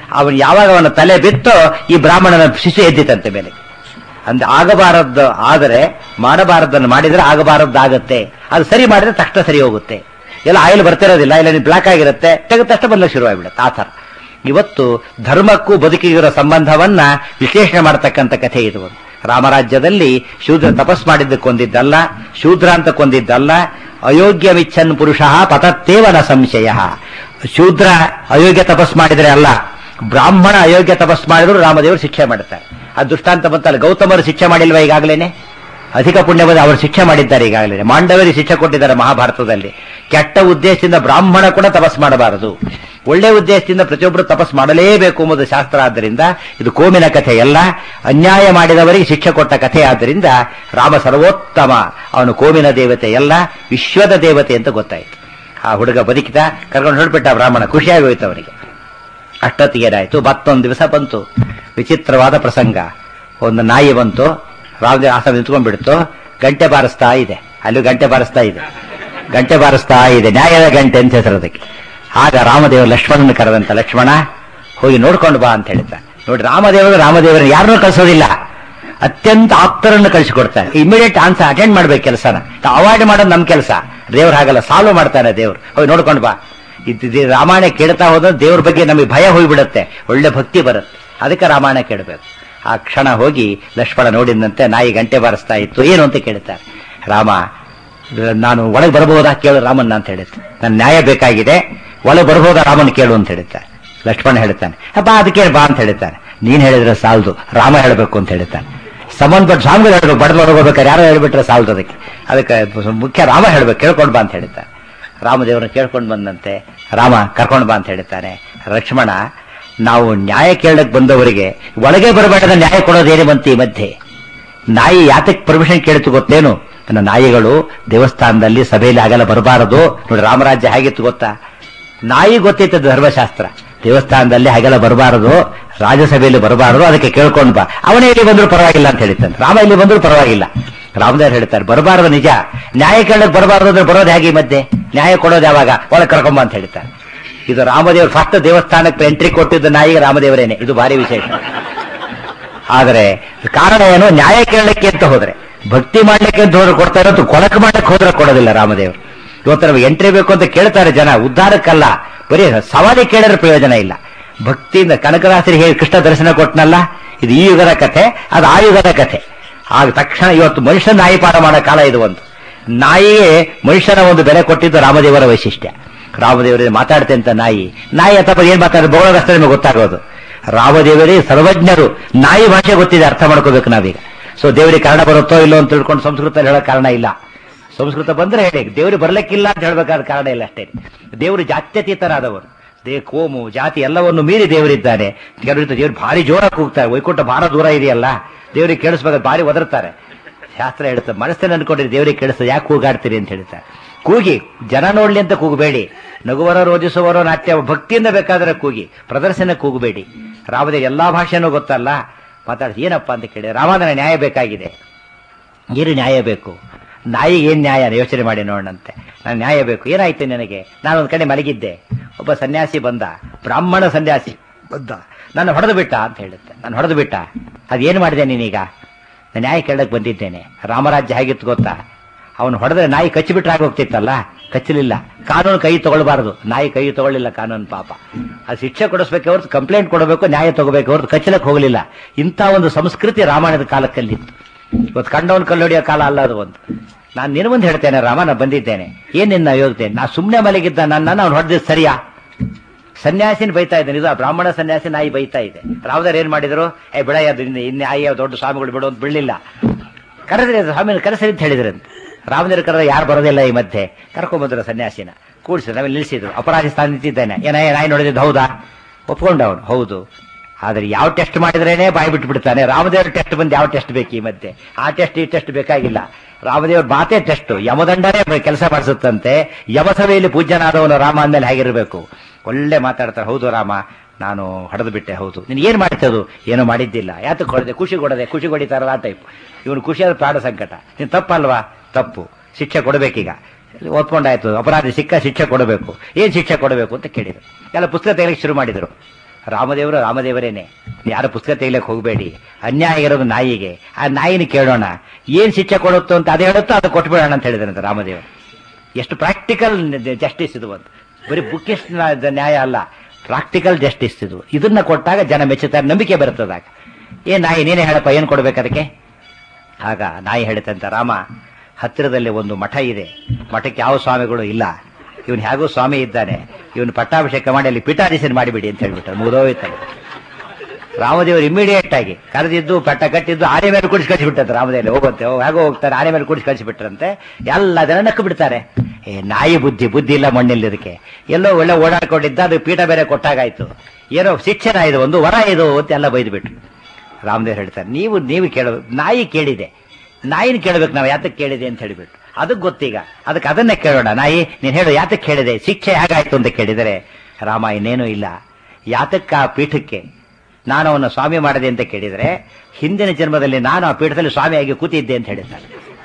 ಅವನು ಯಾವಾಗ ಅವನ ತಲೆ ಬಿತ್ತೋ ಈ ಬ್ರಾಹ್ಮಣನ ಶಿಶು ಎದ್ದಿತಂತೆ ಮೇಲೆ. ಅಂದ್ರೆ ಆಗಬಾರದ್ದು ಆದರೆ ಮಾಡಬಾರದನ್ನು ಮಾಡಿದ್ರೆ ಆಗಬಾರದ್ದಾಗತ್ತೆ, ಅದು ಸರಿ ಮಾಡಿದ್ರೆ ತಕ್ಷಣ ಸರಿ ಹೋಗುತ್ತೆ. ಎಲ್ಲ ಆಯಿಲ್ ಬರ್ತಿರೋದಿಲ್ಲ, ಇಲ್ಲ ನೀವು ಬ್ಲಾಕ್ ಆಗಿರುತ್ತೆ, ತೆಗೆದ ತಕ್ಷಣ ಬದಲು ಶುರುವಾಗಿಬಿಡುತ್ತೆ. ಆ ಥರ ಇವತ್ತು ಧರ್ಮಕ್ಕೂ ಬದುಕಿಗಿರೋ ಸಂಬಂಧವನ್ನ ವಿಶ್ಲೇಷಣೆ ಮಾಡತಕ್ಕಂಥ ಕಥೆ ಇದು. ರಾಮರಾಜ್ಯದಲ್ಲಿ ಶೂದ್ರ ತಪಸ್ ಮಾಡಿದ್ದಕ್ಕೊಂದಿದ್ದಲ್ಲ, ಶೂದ್ರ ಅಂತ ಕೊಂದಿದ್ದಲ್ಲ. ಅಯೋಗ್ಯ ಮಿಚ್ಚನ್ ಪುರುಷ ಪತತ್ತೇವನ ಸಂಶಯ. ಶೂದ್ರ ಅಯೋಗ್ಯ ತಪಸ್ ಮಾಡಿದ್ರೆ ಅಲ್ಲ, ಬ್ರಾಹ್ಮಣ ಅಯೋಗ್ಯ ತಪಸ್ ಮಾಡಿದ್ರು ರಾಮದೇವರು ಶಿಕ್ಷೆ ಮಾಡ್ತಾರೆ. ಆ ದೃಷ್ಟಾಂತ ಬಂತಲ್ಲ, ಗೌತಮರು ಶಿಕ್ಷೆ ಮಾಡಿಲ್ವಾ ಈಗಾಗಲೇನೆ? ಅಧಿಕ ಪುಣ್ಯವಾದ ಅವರು ಶಿಕ್ಷೆ ಮಾಡಿದ್ದಾರೆ ಈಗಾಗಲೇ. ಮಾಂಡವರಿಗೆ ಶಿಕ್ಷೆ ಕೊಟ್ಟಿದ್ದಾರೆ ಮಹಾಭಾರತದಲ್ಲಿ. ಕೆಟ್ಟ ಉದ್ದೇಶದಿಂದ ಬ್ರಾಹ್ಮಣ ಕೂಡ ತಪಸ್ ಮಾಡಬಾರದು, ಒಳ್ಳೆ ಉದ್ದೇಶದಿಂದ ಪ್ರತಿಯೊಬ್ಬರು ತಪಸ್ ಮಾಡಲೇಬೇಕು ಎಂಬುದು ಶಾಸ್ತ್ರ. ಆದ್ದರಿಂದ ಇದು ಕೋಮಿನ ಕಥೆ ಎಲ್ಲ, ಅನ್ಯಾಯ ಮಾಡಿದವರಿಗೆ ಶಿಕ್ಷೆ ಕೊಟ್ಟ ಕಥೆ. ಆದ್ದರಿಂದ ರಾಮ ಸರ್ವೋತ್ತಮ, ಅವನು ಕೋಮಿನ ದೇವತೆ ಎಲ್ಲ, ವಿಶ್ವದ ದೇವತೆ ಅಂತ ಗೊತ್ತಾಯ್ತು. ಆ ಹುಡುಗ ಬದುಕಿದ, ಕರ್ಕೊಂಡು ಹೊರಡ್ಬಿಟ್ಟ ಬ್ರಾಹ್ಮಣ, ಖುಷಿಯಾಗಿ ಹೋಯ್ತು ಅವನಿಗೆ. ಅಷ್ಟೊತ್ತಿಗೆ ಏನಾಯ್ತು, ಮತ್ತೊಂದು ದಿವಸ ಬಂತು, ವಿಚಿತ್ರವಾದ ಪ್ರಸಂಗ. ಒಂದು ನಾಯಿ ಬಂತು, ರಾಮದೇವ ಆಸನ ನಿಂತ್ಕೊಂಡ್ಬಿಡ್ತು, ಗಂಟೆ ಬಾರಿಸ್ತಾ ಇದೆ. ಅಲ್ಲೂ ಗಂಟೆ ಬಾರಿಸ್ತಾ ಇದೆ, ಗಂಟೆ ಬಾರಿಸ್ತಾ ಇದೆ, ನ್ಯಾಯದ ಗಂಟೆ ಅಂತ ಹೆಸರು ಅದಕ್ಕೆ. ಆಗ ರಾಮದೇವ ಲಕ್ಷ್ಮಣನ ಕರೆದಂತ, ಲಕ್ಷ್ಮಣ ಹೋಗಿ ನೋಡ್ಕೊಂಡು ಬಾ ಅಂತ ಹೇಳ್ತಾರೆ. ನೋಡಿ, ರಾಮದೇವರನ್ನು ಯಾರನ್ನೂ ಕಳಿಸೋದಿಲ್ಲ, ಅತ್ಯಂತ ಆಪ್ತರನ್ನು ಕಳಿಸಿಕೊಡ್ತಾರೆ. ಇಮಿಡಿಯೇಟ್ ಆನ್ಸರ್ ಅಟೆಂಡ್ ಮಾಡ್ಬೇಕು ಕೆಲಸನ, ಅವಾಯ್ಡ್ ಮಾಡೋದು ನಮ್ಮ ಕೆಲಸ. ದೇವ್ರು ಹಾಗಲ್ಲ, ಸಾಲ್ವ್ ಮಾಡ್ತಾನೆ ದೇವ್ರು. ಹೋಗಿ ನೋಡ್ಕೊಂಡು ಬಾ. ರಾಮಾಯಣ ಕೇಳ್ತಾ ಹೋದ್ರೆ ದೇವ್ರ ಬಗ್ಗೆ ನಮಗೆ ಭಯ ಹೋಗ್ಬಿಡುತ್ತೆ, ಒಳ್ಳೆ ಭಕ್ತಿ ಬರುತ್ತೆ. ಅದಕ್ಕೆ ರಾಮಾಯಣ ಕೇಳಬೇಕು. ಆ ಕ್ಷಣ ಹೋಗಿ ಲಕ್ಷ್ಮಣ ನೋಡಿದಂತೆ ನಾಯಿ ಗಂಟೆ ಬಾರಿಸ್ತಾ ಇತ್ತು. ಏನು ಅಂತ ಕೇಳ್ತಾರೆ. ರಾಮ, ನಾನು ಒಳಗೆ ಬರಬಹುದಾ ಕೇಳು ರಾಮನ್ನ ಅಂತ ಹೇಳುತ್ತೆ. ನನ್ನ ನ್ಯಾಯ ಬೇಕಾಗಿದೆ, ಒಳಗೆ ಬರಬಹುದಾ ರಾಮನ್ ಕೇಳು ಅಂತ ಹೇಳ್ತಾರೆ. ಲಕ್ಷ್ಮಣ ಹೇಳ್ತಾನೆ, ಬಾ ಅದಕ್ಕೆ ಬಾ ಅಂತ ಹೇಳ್ತಾನೆ. ನೀನ್ ಹೇಳಿದ್ರೆ ಸಾಲದು, ರಾಮ ಹೇಳಬೇಕು ಅಂತ ಹೇಳ್ತಾನೆ. ಸಂಬಂಧಪಟ್ಟ ಸ್ವಾಮಿಗಳು ಹೇಳ್ಬೇಕು, ಬಡದು ಹೊರಗೋಗ್ಬೇಕಾದ್ರೆ ಯಾರೋ ಹೇಳ್ಬಿಟ್ರೆ ಸಾಲದು, ಅದಕ್ಕೆ ಮುಖ್ಯ ರಾಮ ಹೇಳ್ಬೇಕು, ಕೇಳ್ಕೊಂಡು ಬಾ ಅಂತ ಹೇಳ್ತಾನೆ. ರಾಮದೇವರನ್ನ ಕೇಳ್ಕೊಂಡು ಬಂದಂತೆ ರಾಮ ಕರ್ಕೊಂಡು ಬಾ ಅಂತ ಹೇಳ್ತಾನೆ. ಲಕ್ಷ್ಮಣ, ನಾವು ನ್ಯಾಯ ಕೇಳಕ್ ಬಂದವರಿಗೆ ಒಳಗೆ ಬರಬೇಡದ ನ್ಯಾಯ ಕೊಡೋದೇನು ಬಂತು ಈ ಮಧ್ಯೆ? ನಾಯಿ ಯಾತಕ್ಕೆ ಪರ್ಮಿಷನ್ ಕೇಳಿತು ಗೊತ್ತೇನು? ನನ್ನ ನಾಯಿಗಳು ದೇವಸ್ಥಾನದಲ್ಲಿ ಸಭೆಯಲ್ಲಿ ಆಗಲ್ಲ ಬರಬಾರದು. ನೋಡಿ ರಾಮರಾಜ್ಯ ಹೇಗಿತ್ತು ಗೊತ್ತಾ? ನಾಯಿ ಗೊತ್ತಿತ್ತು ಧರ್ಮಶಾಸ್ತ್ರ, ದೇವಸ್ಥಾನದಲ್ಲಿ ಹಾಗೆಲ್ಲ ಬರಬಾರದು, ರಾಜ್ಯಸಭೆಯಲ್ಲಿ ಬರಬಾರದು, ಅದಕ್ಕೆ ಕೇಳ್ಕೊಂಡು ಬಾ. ಅವನೇ ಇಲ್ಲಿ ಬಂದ್ರು ಪರವಾಗಿಲ್ಲ ಅಂತ ಹೇಳ್ತಾನೆ. ರಾಮ ಇಲ್ಲಿ ಬಂದ್ರು ಪರವಾಗಿಲ್ಲ. ರಾಮದೇವ್ರು ಹೇಳ್ತಾರೆ, ಬರಬಾರದು ನಿಜ, ನ್ಯಾಯ ಕೇಳಕ್ ಬರಬಾರದು ಅಂದ್ರೆ ಬರೋದು ಹೇಗೆ ಮಧ್ಯೆ? ನ್ಯಾಯ ಕೊಡೋದು ಯಾವಾಗ? ಒಳಗೆ ಕರ್ಕೊಂಬ ಅಂತ ಹೇಳ್ತಾರೆ. ಇದು ರಾಮದೇವರು ಫಸ್ಟ್ ದೇವಸ್ಥಾನಕ್ಕೆ ಎಂಟ್ರಿ ಕೊಟ್ಟಿದ್ದ ನಾಯಿಗೆ ರಾಮದೇವರೇನೆ. ಇದು ಭಾರಿ ವಿಶೇಷ. ಆದರೆ ಕಾರಣ ಏನು? ನ್ಯಾಯ ಕೇಳಲಿಕ್ಕೆ ಅಂತ ಹೋದ್ರೆ, ಭಕ್ತಿ ಮಾಡ್ಲಿಕ್ಕೆ ಅಂತ ಹೋದ್ರೆ ಕೊಡ್ತಾ ಇರೋದು, ಕೊಳಕು ಮಾಡಕ್ಕೆ ಹೋದ್ರೆ ಕೊಡೋದಿಲ್ಲ ರಾಮದೇವರು. ಇವತ್ತು ನಮಗೆ ಎಂಟ್ರಿ ಬೇಕು ಅಂತ ಕೇಳ್ತಾರೆ ಜನ, ಉದ್ಧಾರಕ್ಕಲ್ಲ, ಬರೀ ಸವಾಲಿ ಕೇಳಿದ್ರೆ ಪ್ರಯೋಜನ ಇಲ್ಲ. ಭಕ್ತಿಯಿಂದ ಕನಕದಾಸರಿಗೆ ಹೇಳಿ ಕೃಷ್ಣ ದರ್ಶನ ಕೊಟ್ಟನಲ್ಲ, ಇದು ಈ ಯುಗದ ಕಥೆ, ಅದು ಆ ಯುಗದ ಕಥೆ. ಆಗ ತಕ್ಷಣ ಇವತ್ತು ಮನುಷ್ಯನ ನಾಯಿ ಪಾಠ ಮಾಡೋ ಕಾಲ ಇದು. ಒಂದು ನಾಯಿಗೆ ಮನುಷ್ಯನ ಒಂದು ಬೆಲೆ ಕೊಟ್ಟಿದ್ದು ರಾಮದೇವರ ವೈಶಿಷ್ಟ್ಯ. ರಾಮದೇವರಿಗೆ ಮಾತಾಡ್ತೆ ಅಂತ ನಾಯಿ ಅಥವಾ ಏನ್ ಮಾತಾಡೋದು ಬೋಳಗಷ್ಟೇ ನಿಮಗೆ ಗೊತ್ತಾಗೋದು. ರಾಮದೇವರೇ ಸರ್ವಜ್ಞರು, ನಾಯಿ ಭಾಷೆ ಗೊತ್ತಿದೆ, ಅರ್ಥ ಮಾಡ್ಕೋಬೇಕು ನಾವೀಗ. ಸೊ ದೇವರಿಗೆ ಕನ್ನಡ ಬರುತ್ತೋ ಇಲ್ಲೋ ಅಂತ ತಿಳ್ಕೊಂಡು ಸಂಸ್ಕೃತ ಹೇಳೋ ಕಾರಣ ಇಲ್ಲ. ಸಂಸ್ಕೃತ ಬಂದ್ರೆ ಹೇಳಿ, ದೇವ್ರಿಗೆ ಬರ್ಲಿಕ್ಕಿಲ್ಲ ಅಂತ ಹೇಳ್ಬೇಕಾದ ಕಾರಣ ಇಲ್ಲ ಅಷ್ಟೇ. ದೇವರು ಜಾತ್ಯತೀತರಾದವರು, ಕೋಮು ಜಾತಿ ಎಲ್ಲವನ್ನು ಮೀರಿ ದೇವರಿದ್ದಾನೆ. ಕೆಲವರಿಂದ ದೇವ್ರು ಭಾರಿ ಜೋರಾಗಿ ಕೂಗ್ತಾರೆ, ವೈಕುಂಠ ಭಾರ ದೂರ ಇದೆಯಲ್ಲ, ದೇವರಿಗೆ ಕೇಳಿಸ್ಬೇಕಾದ್ರೆ ಭಾರಿ ಒದರ್ತಾರೆ. ಶಾಸ್ತ್ರ ಹೇಳುತ್ತೆ, ಮನಸ್ಸನ್ನು ಅನ್ಕೊಂಡ್ರೆ ದೇವರಿಗೆ ಕೇಳಿಸ್ತದೆ, ಯಾಕೆ ಕೂಗಾಡ್ತೀರಿ ಅಂತ ಹೇಳ್ತಾರೆ. ಕೂಗಿ ಜನ ನೋಡ್ಲಿ ಅಂತ ಕೂಗಬೇಡಿ, ನಗುವರೋ ರೋಜಿಸುವರೋ ನಾಟ್ಯ ಭಕ್ತಿಯಿಂದ ಬೇಕಾದ್ರೆ ಕೂಗಿ, ಪ್ರದರ್ಶನ ಕೂಗಬೇಡಿ. ರಾಮದೇವ್ ಎಲ್ಲಾ ಭಾಷೆನೂ ಗೊತ್ತಲ್ಲ, ಮಾತಾಡ್ತಿ ಏನಪ್ಪಾ ಅಂತ ಕೇಳಿ. ರಾಮನ ನ್ಯಾಯ ಬೇಕಾಗಿದೆ. ಏನು ನ್ಯಾಯ ಬೇಕು? ನಾಯಿಗೆ ಏನ್ ನ್ಯಾಯ ಯೋಚನೆ ಮಾಡಿ ನೋಡೋಣಂತೆ. ನಾನು ನ್ಯಾಯ ಬೇಕು, ಏನಾಯ್ತು ನನಗೆ? ನಾನೊಂದ್ ಕಡೆ ಮಲಗಿದ್ದೆ, ಒಬ್ಬ ಸನ್ಯಾಸಿ ಬಂದ, ಬ್ರಾಹ್ಮಣ ಸನ್ಯಾಸಿ ಬಂದ, ನಾನು ಹೊಡೆದು ಬಿಟ್ಟ ಅಂತ ಹೇಳುತ್ತೆ. ನಾನು ಹೊಡೆದು ಬಿಟ್ಟ, ಅದೇನು ಮಾಡಿದೆ ನೀನೀಗ? ನಾನು ನ್ಯಾಯ ಕೇಳಕ್ ಬಂದಿದ್ದೇನೆ. ರಾಮರಾಜ್ಯ ಹೇಗಿತ್ತು ಗೊತ್ತಾ? ಅವನು ಹೊಡೆದ್ರೆ ನಾಯಿ ಕಚ್ಚಿಬಿಟ್ರೆ ಆಗೋಗ್ತಿತ್ತಲ್ಲ, ಕಚ್ಚಲಿಲ್ಲ. ಕಾನೂನು ಕೈ ತಗೊಳ್ಬಾರದು, ನಾಯಿ ಕೈ ತಗೊಳ್ಳಿಲ್ಲ ಕಾನೂನು, ಪಾಪ. ಅದು ಶಿಕ್ಷೆ ಕೊಡಿಸ್ಬೇಕೆ ಹೊರತು ಕಂಪ್ಲೇಂಟ್ ಕೊಡಬೇಕು, ನ್ಯಾಯ ತಗೋಬೇಕು ಹೊರತು ಕಚ್ಚಲಕ್ಕೆ ಹೋಗಲಿಲ್ಲ. ಇಂಥ ಒಂದು ಸಂಸ್ಕೃತಿ ರಾಮಾಯಣದ ಕಾಲಕ್ಕಲ್ಲಿತ್ತು. ಇವತ್ತು ಕಂಡವನ್ ಕಲ್ಲೊಡಿಯೋ ಕಾಲ ಅಲ್ಲ ಅದು. ಒಂದು ನಾನು ನಿನ್ನ ಮುಂದೆ ಹೇಳ್ತೇನೆ, ರಾಮ ನಾನು ಬಂದಿದ್ದೇನೆ, ಏನ್ ನಿನ್ನ ಯೋಗ್ತೇನೆ? ನಾ ಸುಮ್ಮನೆ ಮಲಗಿದ್ದ ನನ್ನ ಅವ್ನು ಹೊಡೆದಿದ್ದು ಸರಿಯಾ? ಸನ್ಯಾಸಿನ ಬೈತಾ ಇದ್ದಾನೆ, ಇದು ಬ್ರಾಹ್ಮಣ ಸನ್ಯಾಸಿ ನಾಯಿ ಬೈತಾ ಇದೆ. ರಾಮದಾರ್ ಏನ್ ಮಾಡಿದ್ರು? ಬಿಡಯ್ಯ, ಇನ್ನು ಆಯ್ಯ ದೊಡ್ಡ ಸ್ವಾಮಿಗಳು ಬಿಡು ಅಂತ ಬಿಡಲಿಲ್ಲ. ಕರೆದ್ರೆ ಸ್ವಾಮಿ ಕರೆಸರಿ ಅಂತ ಹೇಳಿದ್ರಂತೆ. ರಾಮದೇವ್ರ ಕರೆದ ಯಾರು ಬರೋದಿಲ್ಲ ಈ ಮಧ್ಯೆ. ಕರ್ಕೊಂಡ್ಬಂದ್ರು ಸನ್ಯಾಸಿನ, ಕೂಡಿಸಿದ್ರು, ನಾವೆಲ್ಲ ನಿಲ್ಲಿಸಿದ್ರು. ಅಪರಾಧಿ ಸ್ಥಾನ ನಿಂತಿದ್ದಾನೆ. ನಾಯಿ ನೋಡಿದ್ದು ಹೌದಾ? ಒಪ್ಕೊಂಡ ಅವನು, ಹೌದು. ಆದ್ರೆ ಯಾವ ಟೆಸ್ಟ್ ಮಾಡಿದ್ರೇನೆ ಬಾಯಿ ಬಿಟ್ಟು ಬಿಡ್ತಾನೆ. ರಾಮದೇವ್ರ ಟೆಸ್ಟ್ ಬಂದು ಯಾವ ಟೆಸ್ಟ್ ಬೇಕು ಈ ಮಧ್ಯೆ? ಆ ಟೆಸ್ಟ್ ಈ ಟೆಸ್ಟ್ ಬೇಕಾಗಿಲ್ಲ. ರಾಮದೇವ್ರ ಮಾತೇ ಟೆಸ್ಟ್. ಯಮದಂಡನೇ ಕೆಲಸ ಮಾಡಿಸುತ್ತಂತೆ. ಯಮಸಭೆಯಲ್ಲಿ ಪೂಜ್ಯನಾದವನು ರಾಮ ಅಂದ್ಮೇಲೆ ಹೇಗಿರ್ಬೇಕು? ಒಳ್ಳೆ ಮಾತಾಡ್ತಾರೆ. ಹೌದು ರಾಮ, ನಾನು ಹೊಡೆದು ಬಿಟ್ಟೆ. ಹೌದು, ನೀನು ಏನ್ ಮಾಡ್ತದು? ಏನೋ ಮಾಡಿದ್ದಿಲ್ಲ. ಯಾತಕ್ಕೆ ಹೊಡೆದೆ? ಖುಷಿ ಕೊಡಿತಾರಲ್ಲ ಆ ಟೈಪ್. ಇವನು ಖುಷಿಯಾದ ಪ್ರಾಣ ಸಂಕಟ. ನೀನು ತಪ್ಪಲ್ವಾ? ತಪ್ಪು, ಶಿಕ್ಷೆ ಕೊಡಬೇಕೀಗ. ಓದ್ಕೊಂಡಾಯ್ತು, ಅಪರಾಧಿ ಸಿಕ್ಕ, ಶಿಕ್ಷೆ ಕೊಡಬೇಕು. ಏನ್ ಶಿಕ್ಷೆ ಕೊಡಬೇಕು ಅಂತ ಕೇಳಿದ್ರು. ಎಲ್ಲ ಪುಸ್ತಕ ತೆಗೆಯಲಿಕ್ಕೆ ಶುರು ಮಾಡಿದ್ರು. ರಾಮದೇವರು ರಾಮದೇವರೇನೆ, ಯಾರು ಪುಸ್ತಕ ತೆಗಿಲಕ್ಕೆ ಹೋಗಬೇಡಿ. ಅನ್ಯಾಯ ಇರೋದು ನಾಯಿಗೆ, ಆ ನಾಯಿನ ಕೇಳೋಣ ಏನ್ ಶಿಕ್ಷೆ ಕೊಡುತ್ತೋ ಅಂತ ಅದೇ ಹೇಳುತ್ತೋ ಅದು ಕೊಟ್ಬಿಡೋಣ ಅಂತ ಹೇಳಿದ್ರಂತೆ ರಾಮದೇವರು. ಎಷ್ಟು ಪ್ರಾಕ್ಟಿಕಲ್ ಜಸ್ಟಿಸ್ ಇದು, ಒಂದು ಬರೀ ಬುಕ್ಕಿಸ್ ನ್ಯಾಯ ಅಲ್ಲ, ಪ್ರಾಕ್ಟಿಕಲ್ ಜಸ್ಟಿಸ್ ಇದು. ಇದನ್ನ ಕೊಟ್ಟಾಗ ಜನ ಮೆಚ್ಚುತ್ತಾರೆ, ನಂಬಿಕೆ ಬರ್ತದಾಗ. ಏನ್ ನಾಯಿ ನೀನೇ ಹೇಳಪ್ಪ ಏನ್ ಕೊಡ್ಬೇಕು ಅದಕ್ಕೆ? ಆಗ ನಾಯಿ ಹೇಳುತ್ತಂತ, ರಾಮ ಹತ್ತಿರದಲ್ಲಿ ಒಂದು ಮಠ ಇದೆ, ಮಠಕ್ಕೆ ಯಾವ ಸ್ವಾಮಿಗಳು ಇಲ್ಲ, ಇವನು ಹೇಗೂ ಸ್ವಾಮಿ ಇದ್ದಾನೆ, ಇವನು ಪಟ್ಟಾಭಿಷೇಕ ಮಾಡಿ ಅಲ್ಲಿ ಪೀಠಾಧೀಶನ ಮಾಡಿಬಿಡಿ ಅಂತ ಹೇಳ್ಬಿಟ್ಟಾರೆ. ಮುಗಿದೋಯ್ತಾರೆ. ರಾಮದೇವರು ಇಮಿಡಿಯೇಟ್ ಆಗಿ ಕರೆದಿದ್ದು ಪಟ್ಟ ಕಟ್ಟಿದ್ದು ಆನೆ ಮೇಲೆ ಕುಡಿಸಿ ಕಳಿಸಿಬಿಟ್ಟಂತೆ. ರಾಮದೇವರು ಹೋಗುತ್ತೆ ಹೇಗೋ ಹೋಗ್ತಾರೆ, ಆನೆ ಮೇಲೆ ಕುಡಿಸಿ ಕಳಿಸಿಬಿಟ್ರಂತೆ. ಎಲ್ಲ ಜನ ನಕ್ಕು ಬಿಡ್ತಾರೆ. ನಾಯಿ ಬುದ್ಧಿ ಇಲ್ಲ ಮಣ್ಣಿಲ್ಲ ಇದಕ್ಕೆ, ಎಲ್ಲೋ ಒಳ್ಳೆ ಓಡಾಡ್ಕೊಂಡಿದ್ದ, ಅದು ಪೀಠ ಬೇರೆ ಕೊಟ್ಟಾಗಾಯ್ತು, ಏನೋ ಶಿಕ್ಷಣ ಇದು, ಒಂದು ವರ ಇದು ಅಂತ ಎಲ್ಲ ಬೈದು ಬಿಟ್ರು. ರಾಮದೇವ್ರು ಹೇಳ್ತಾರೆ, ನೀವು ಕೇಳೋದು, ನಾಯಿ ಕೇಳಿದೆ, ನಾಯಿನ ಕೇಳಬೇಕು ನಾವು, ಯಾತಕ್ಕೆ ಕೇಳಿದೆ ಅಂತ ಹೇಳಿಬಿಟ್ಟು. ಅದಕ್ಕೆ ಗೊತ್ತೀಗ, ಅದಕ್ಕೆ ಅದನ್ನೇ ಕೇಳೋಣ. ನಾಯಿ ನೀನು ಹೇಳು ಯಾತಕ್ಕೆ ಕೇಳಿದೆ, ಶಿಕ್ಷೆ ಹೇಗಾಯ್ತು ಅಂತ ಕೇಳಿದರೆ, ರಾಮ ಇನ್ನೇನೂ ಇಲ್ಲ, ಯಾತಕ್ಕ ಆ ಪೀಠಕ್ಕೆ ನಾನು ಅವನ ಸ್ವಾಮಿ ಮಾಡಿದೆ ಅಂತ ಕೇಳಿದರೆ, ಹಿಂದಿನ ಜನ್ಮದಲ್ಲಿ ನಾನು ಆ ಪೀಠದಲ್ಲಿ ಸ್ವಾಮಿಯಾಗಿ ಕೂತಿದ್ದೆ ಅಂತ ಹೇಳಿದ್ದಾರೆ.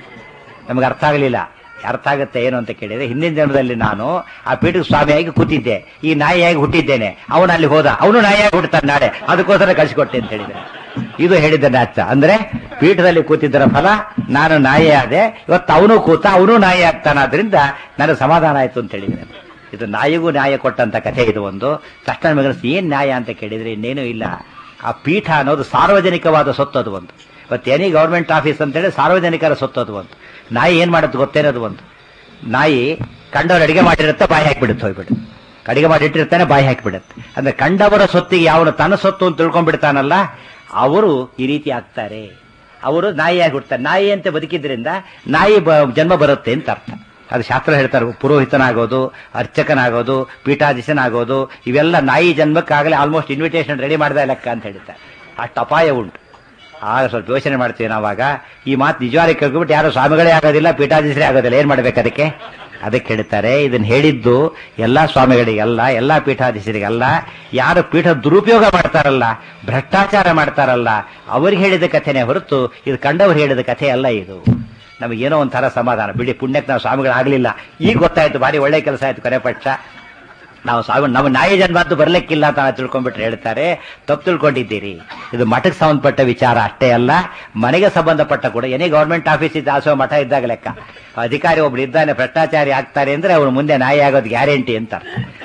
ನಮಗೆ ಅರ್ಥ ಆಗಲಿಲ್ಲ. ಅರ್ಥ ಆಗುತ್ತೆ ಏನು ಅಂತ ಕೇಳಿದ್ರೆ, ಹಿಂದಿನ ಜನ್ಮದಲ್ಲಿ ನಾನು ಆ ಪೀಠಕ್ಕೆ ಸ್ವಾಮಿಯಾಗಿ ಕೂತಿದ್ದೆ, ಈ ನಾಯಿಯಾಗಿ ಹುಟ್ಟಿದ್ದೇನೆ, ಅವನು ಅಲ್ಲಿ ಹೋದ, ಅವನು ನಾಯಿಯಾಗಿ ಹುಟ್ಟುತ್ತಾನೆ ನಾಳೆ, ಅದಕ್ಕೋಸ್ಕರ ಕಳಿಸಿಕೊಟ್ಟೆ ಅಂತ ಹೇಳಿದ್ರೆ, ಇದು ಹೇಳಿದ್ದಾನೆ ಅರ್ಥ. ಅಂದ್ರೆ ಪೀಠದಲ್ಲಿ ಕೂತಿದ್ದರ ಫಲ ನಾನು ನಾಯಿ ಆದೆ, ಇವತ್ತು ಅವನು ಕೂತ ಅವನು ನಾಯಿ ಆಗ್ತಾನಾದ್ರಿಂದ ನನಗೆ ಸಮಾಧಾನ ಆಯ್ತು ಅಂತ ಹೇಳಿದ್ರೆ, ಇದು ನಾಯಿಗೂ ನ್ಯಾಯ ಕೊಟ್ಟಂತ ಕಥೆ ಇದು ಒಂದು. ತಕ್ಷಣ ನಮಗೆ ಏನ್ ನ್ಯಾಯ ಅಂತ ಕೇಳಿದ್ರೆ ಇನ್ನೇನು ಇಲ್ಲ. ಆ ಪೀಠ ಅನ್ನೋದು ಸಾರ್ವಜನಿಕವಾದ ಸೊತ್ತು, ಅದು ಒಂದು. ಇವತ್ತು ಎನಿ ಗೌರ್ಮೆಂಟ್ ಆಫೀಸ್ ಅಂತೇಳಿ ಸಾರ್ವಜನಿಕರ ಸೊತ್ತು ಅದು ಒಂದು. ನಾಯಿ ಏನ್ ಮಾಡುತ್ತೆ ಗೊತ್ತೇನದು ಒಂದು, ನಾಯಿ ಕಂಡವರು ಅಡಿಗೆ ಮಾಡಿರುತ್ತೆ, ಬಾಯಿ ಹಾಕಿಬಿಡುತ್ತೆ, ಹೋಗ್ಬಿಟ್ಟು ಅಡಿಗೆ ಮಾಡಿಟ್ಟಿರ್ತಾನೆ, ಬಾಯಿ ಹಾಕಿಬಿಡುತ್ತೆ. ಅಂದ್ರೆ ಕಂಡವರ ಸೊತ್ತಿಗೆ ಯಾವನು ತನ್ನ ಸೊತ್ತು ಅಂತ ತಿಳ್ಕೊಂಡ್ಬಿಡ್ತಾನಲ್ಲ, ಅವರು ಈ ರೀತಿ ಆಗ್ತಾರೆ. ಅವರು ನಾಯಿಯಾಗಿ ಹುಡ್ತಾರೆ. ನಾಯಿ ಅಂತ ಬದುಕಿದ್ರಿಂದ ನಾಯಿ ಜನ್ಮ ಬರುತ್ತೆ ಅಂತ ಅರ್ಥ. ಅದು ಶಾಸ್ತ್ರ ಹೇಳ್ತಾರೆ, ಪುರೋಹಿತನಾಗೋದು, ಅರ್ಚಕನಾಗೋದು, ಪೀಠಾಧೀಶನಾಗೋದು, ಇವೆಲ್ಲ ನಾಯಿ ಜನ್ಮಕ್ಕಾಗಲೇ ಆಲ್ಮೋಸ್ಟ್ ಇನ್ವಿಟೇಷನ್ ರೆಡಿ ಮಾಡಿದ ಲೆಕ್ಕ ಅಂತ ಹೇಳ್ತಾರೆ. ಅಷ್ಟು ಅಪಾಯ ಉಂಟು. ಆಗ ಸ್ವಲ್ಪ ಯೋಚನೆ ಮಾಡ್ತೀವಿ ನಾವಾಗ. ಈ ಮಾತು ನಿಜವಾಗಿ ಕೇಳ್ಕೊಬಿಟ್ಟು ಯಾರು ಸ್ವಾಮಿಗಳೇ ಆಗೋದಿಲ್ಲ, ಪೀಠಾಧೀಶರೇ ಆಗೋದಿಲ್ಲ, ಏನ್ ಮಾಡ್ಬೇಕು ಅದಕ್ಕೆ? ಅದಕ್ಕೆ ಹೇಳ್ತಾರೆ, ಇದನ್ನ ಹೇಳಿದ್ದು ಎಲ್ಲಾ ಸ್ವಾಮಿಗಳಿಗೆಲ್ಲ, ಎಲ್ಲಾ ಪೀಠಾಧೀಶರಿಗೆಲ್ಲ. ಯಾರು ಪೀಠ ದುರುಪಯೋಗ ಮಾಡ್ತಾರಲ್ಲ, ಭ್ರಷ್ಟಾಚಾರ ಮಾಡ್ತಾರಲ್ಲ, ಅವ್ರಿಗೆ ಹೇಳಿದ ಕಥೆನೇ ಹೊರತು ಇದು ಕಂಡವ್ರು ಹೇಳಿದ ಕಥೆ ಅಲ್ಲ ಇದು. ನಮಗೇನೋ ಒಂಥರ ಸಮಾಧಾನ, ಬಿಡಿ ಪುಣ್ಯಕ್ಕೆ ನಾವು ಸ್ವಾಮಿಗಳಾಗಲಿಲ್ಲ, ಈಗ ಗೊತ್ತಾಯ್ತು, ಭಾರಿ ಒಳ್ಳೆ ಕೆಲಸ ಆಯ್ತು, ಕೊನೆ ಪಕ್ಷ ನಾವು ಸ್ವಾಮಿ ನಮ್ಮ ನಾಯಿ ಜನ್ಮದ್ದು ಬರ್ಲಿಕ್ಕಿಲ್ಲ ಅಂತ ತಿಳ್ಕೊಂಡ್ಬಿಟ್ರೆ ಹೇಳ್ತಾರೆ, ತಪ್ಪು ತಿಳ್ಕೊಂಡಿದ್ದೀರಿ. ಇದು ಮಠಕ್ಕೆ ಸಂಬಂಧಪಟ್ಟ ವಿಚಾರ ಅಷ್ಟೇ ಅಲ್ಲ, ಮನೆಗೆ ಸಂಬಂಧಪಟ್ಟ ಕೂಡ. ಏನೇ ಗೌರ್ಮೆಂಟ್ ಆಫೀಸ್ ಇದ್ದ ಆಸೋ ಮಠ ಇದ್ದಾಗ ಲೆಕ್ಕ. ಅಧಿಕಾರಿ ಒಬ್ರು ಇದ್ದಾನೆ ಭ್ರಷ್ಟಾಚಾರಿ ಆಗ್ತಾರೆ ಅಂದ್ರೆ ಅವನು ಮುಂದೆ ನಾಯಿ ಆಗೋದು ಗ್ಯಾರಂಟಿ ಅಂತ.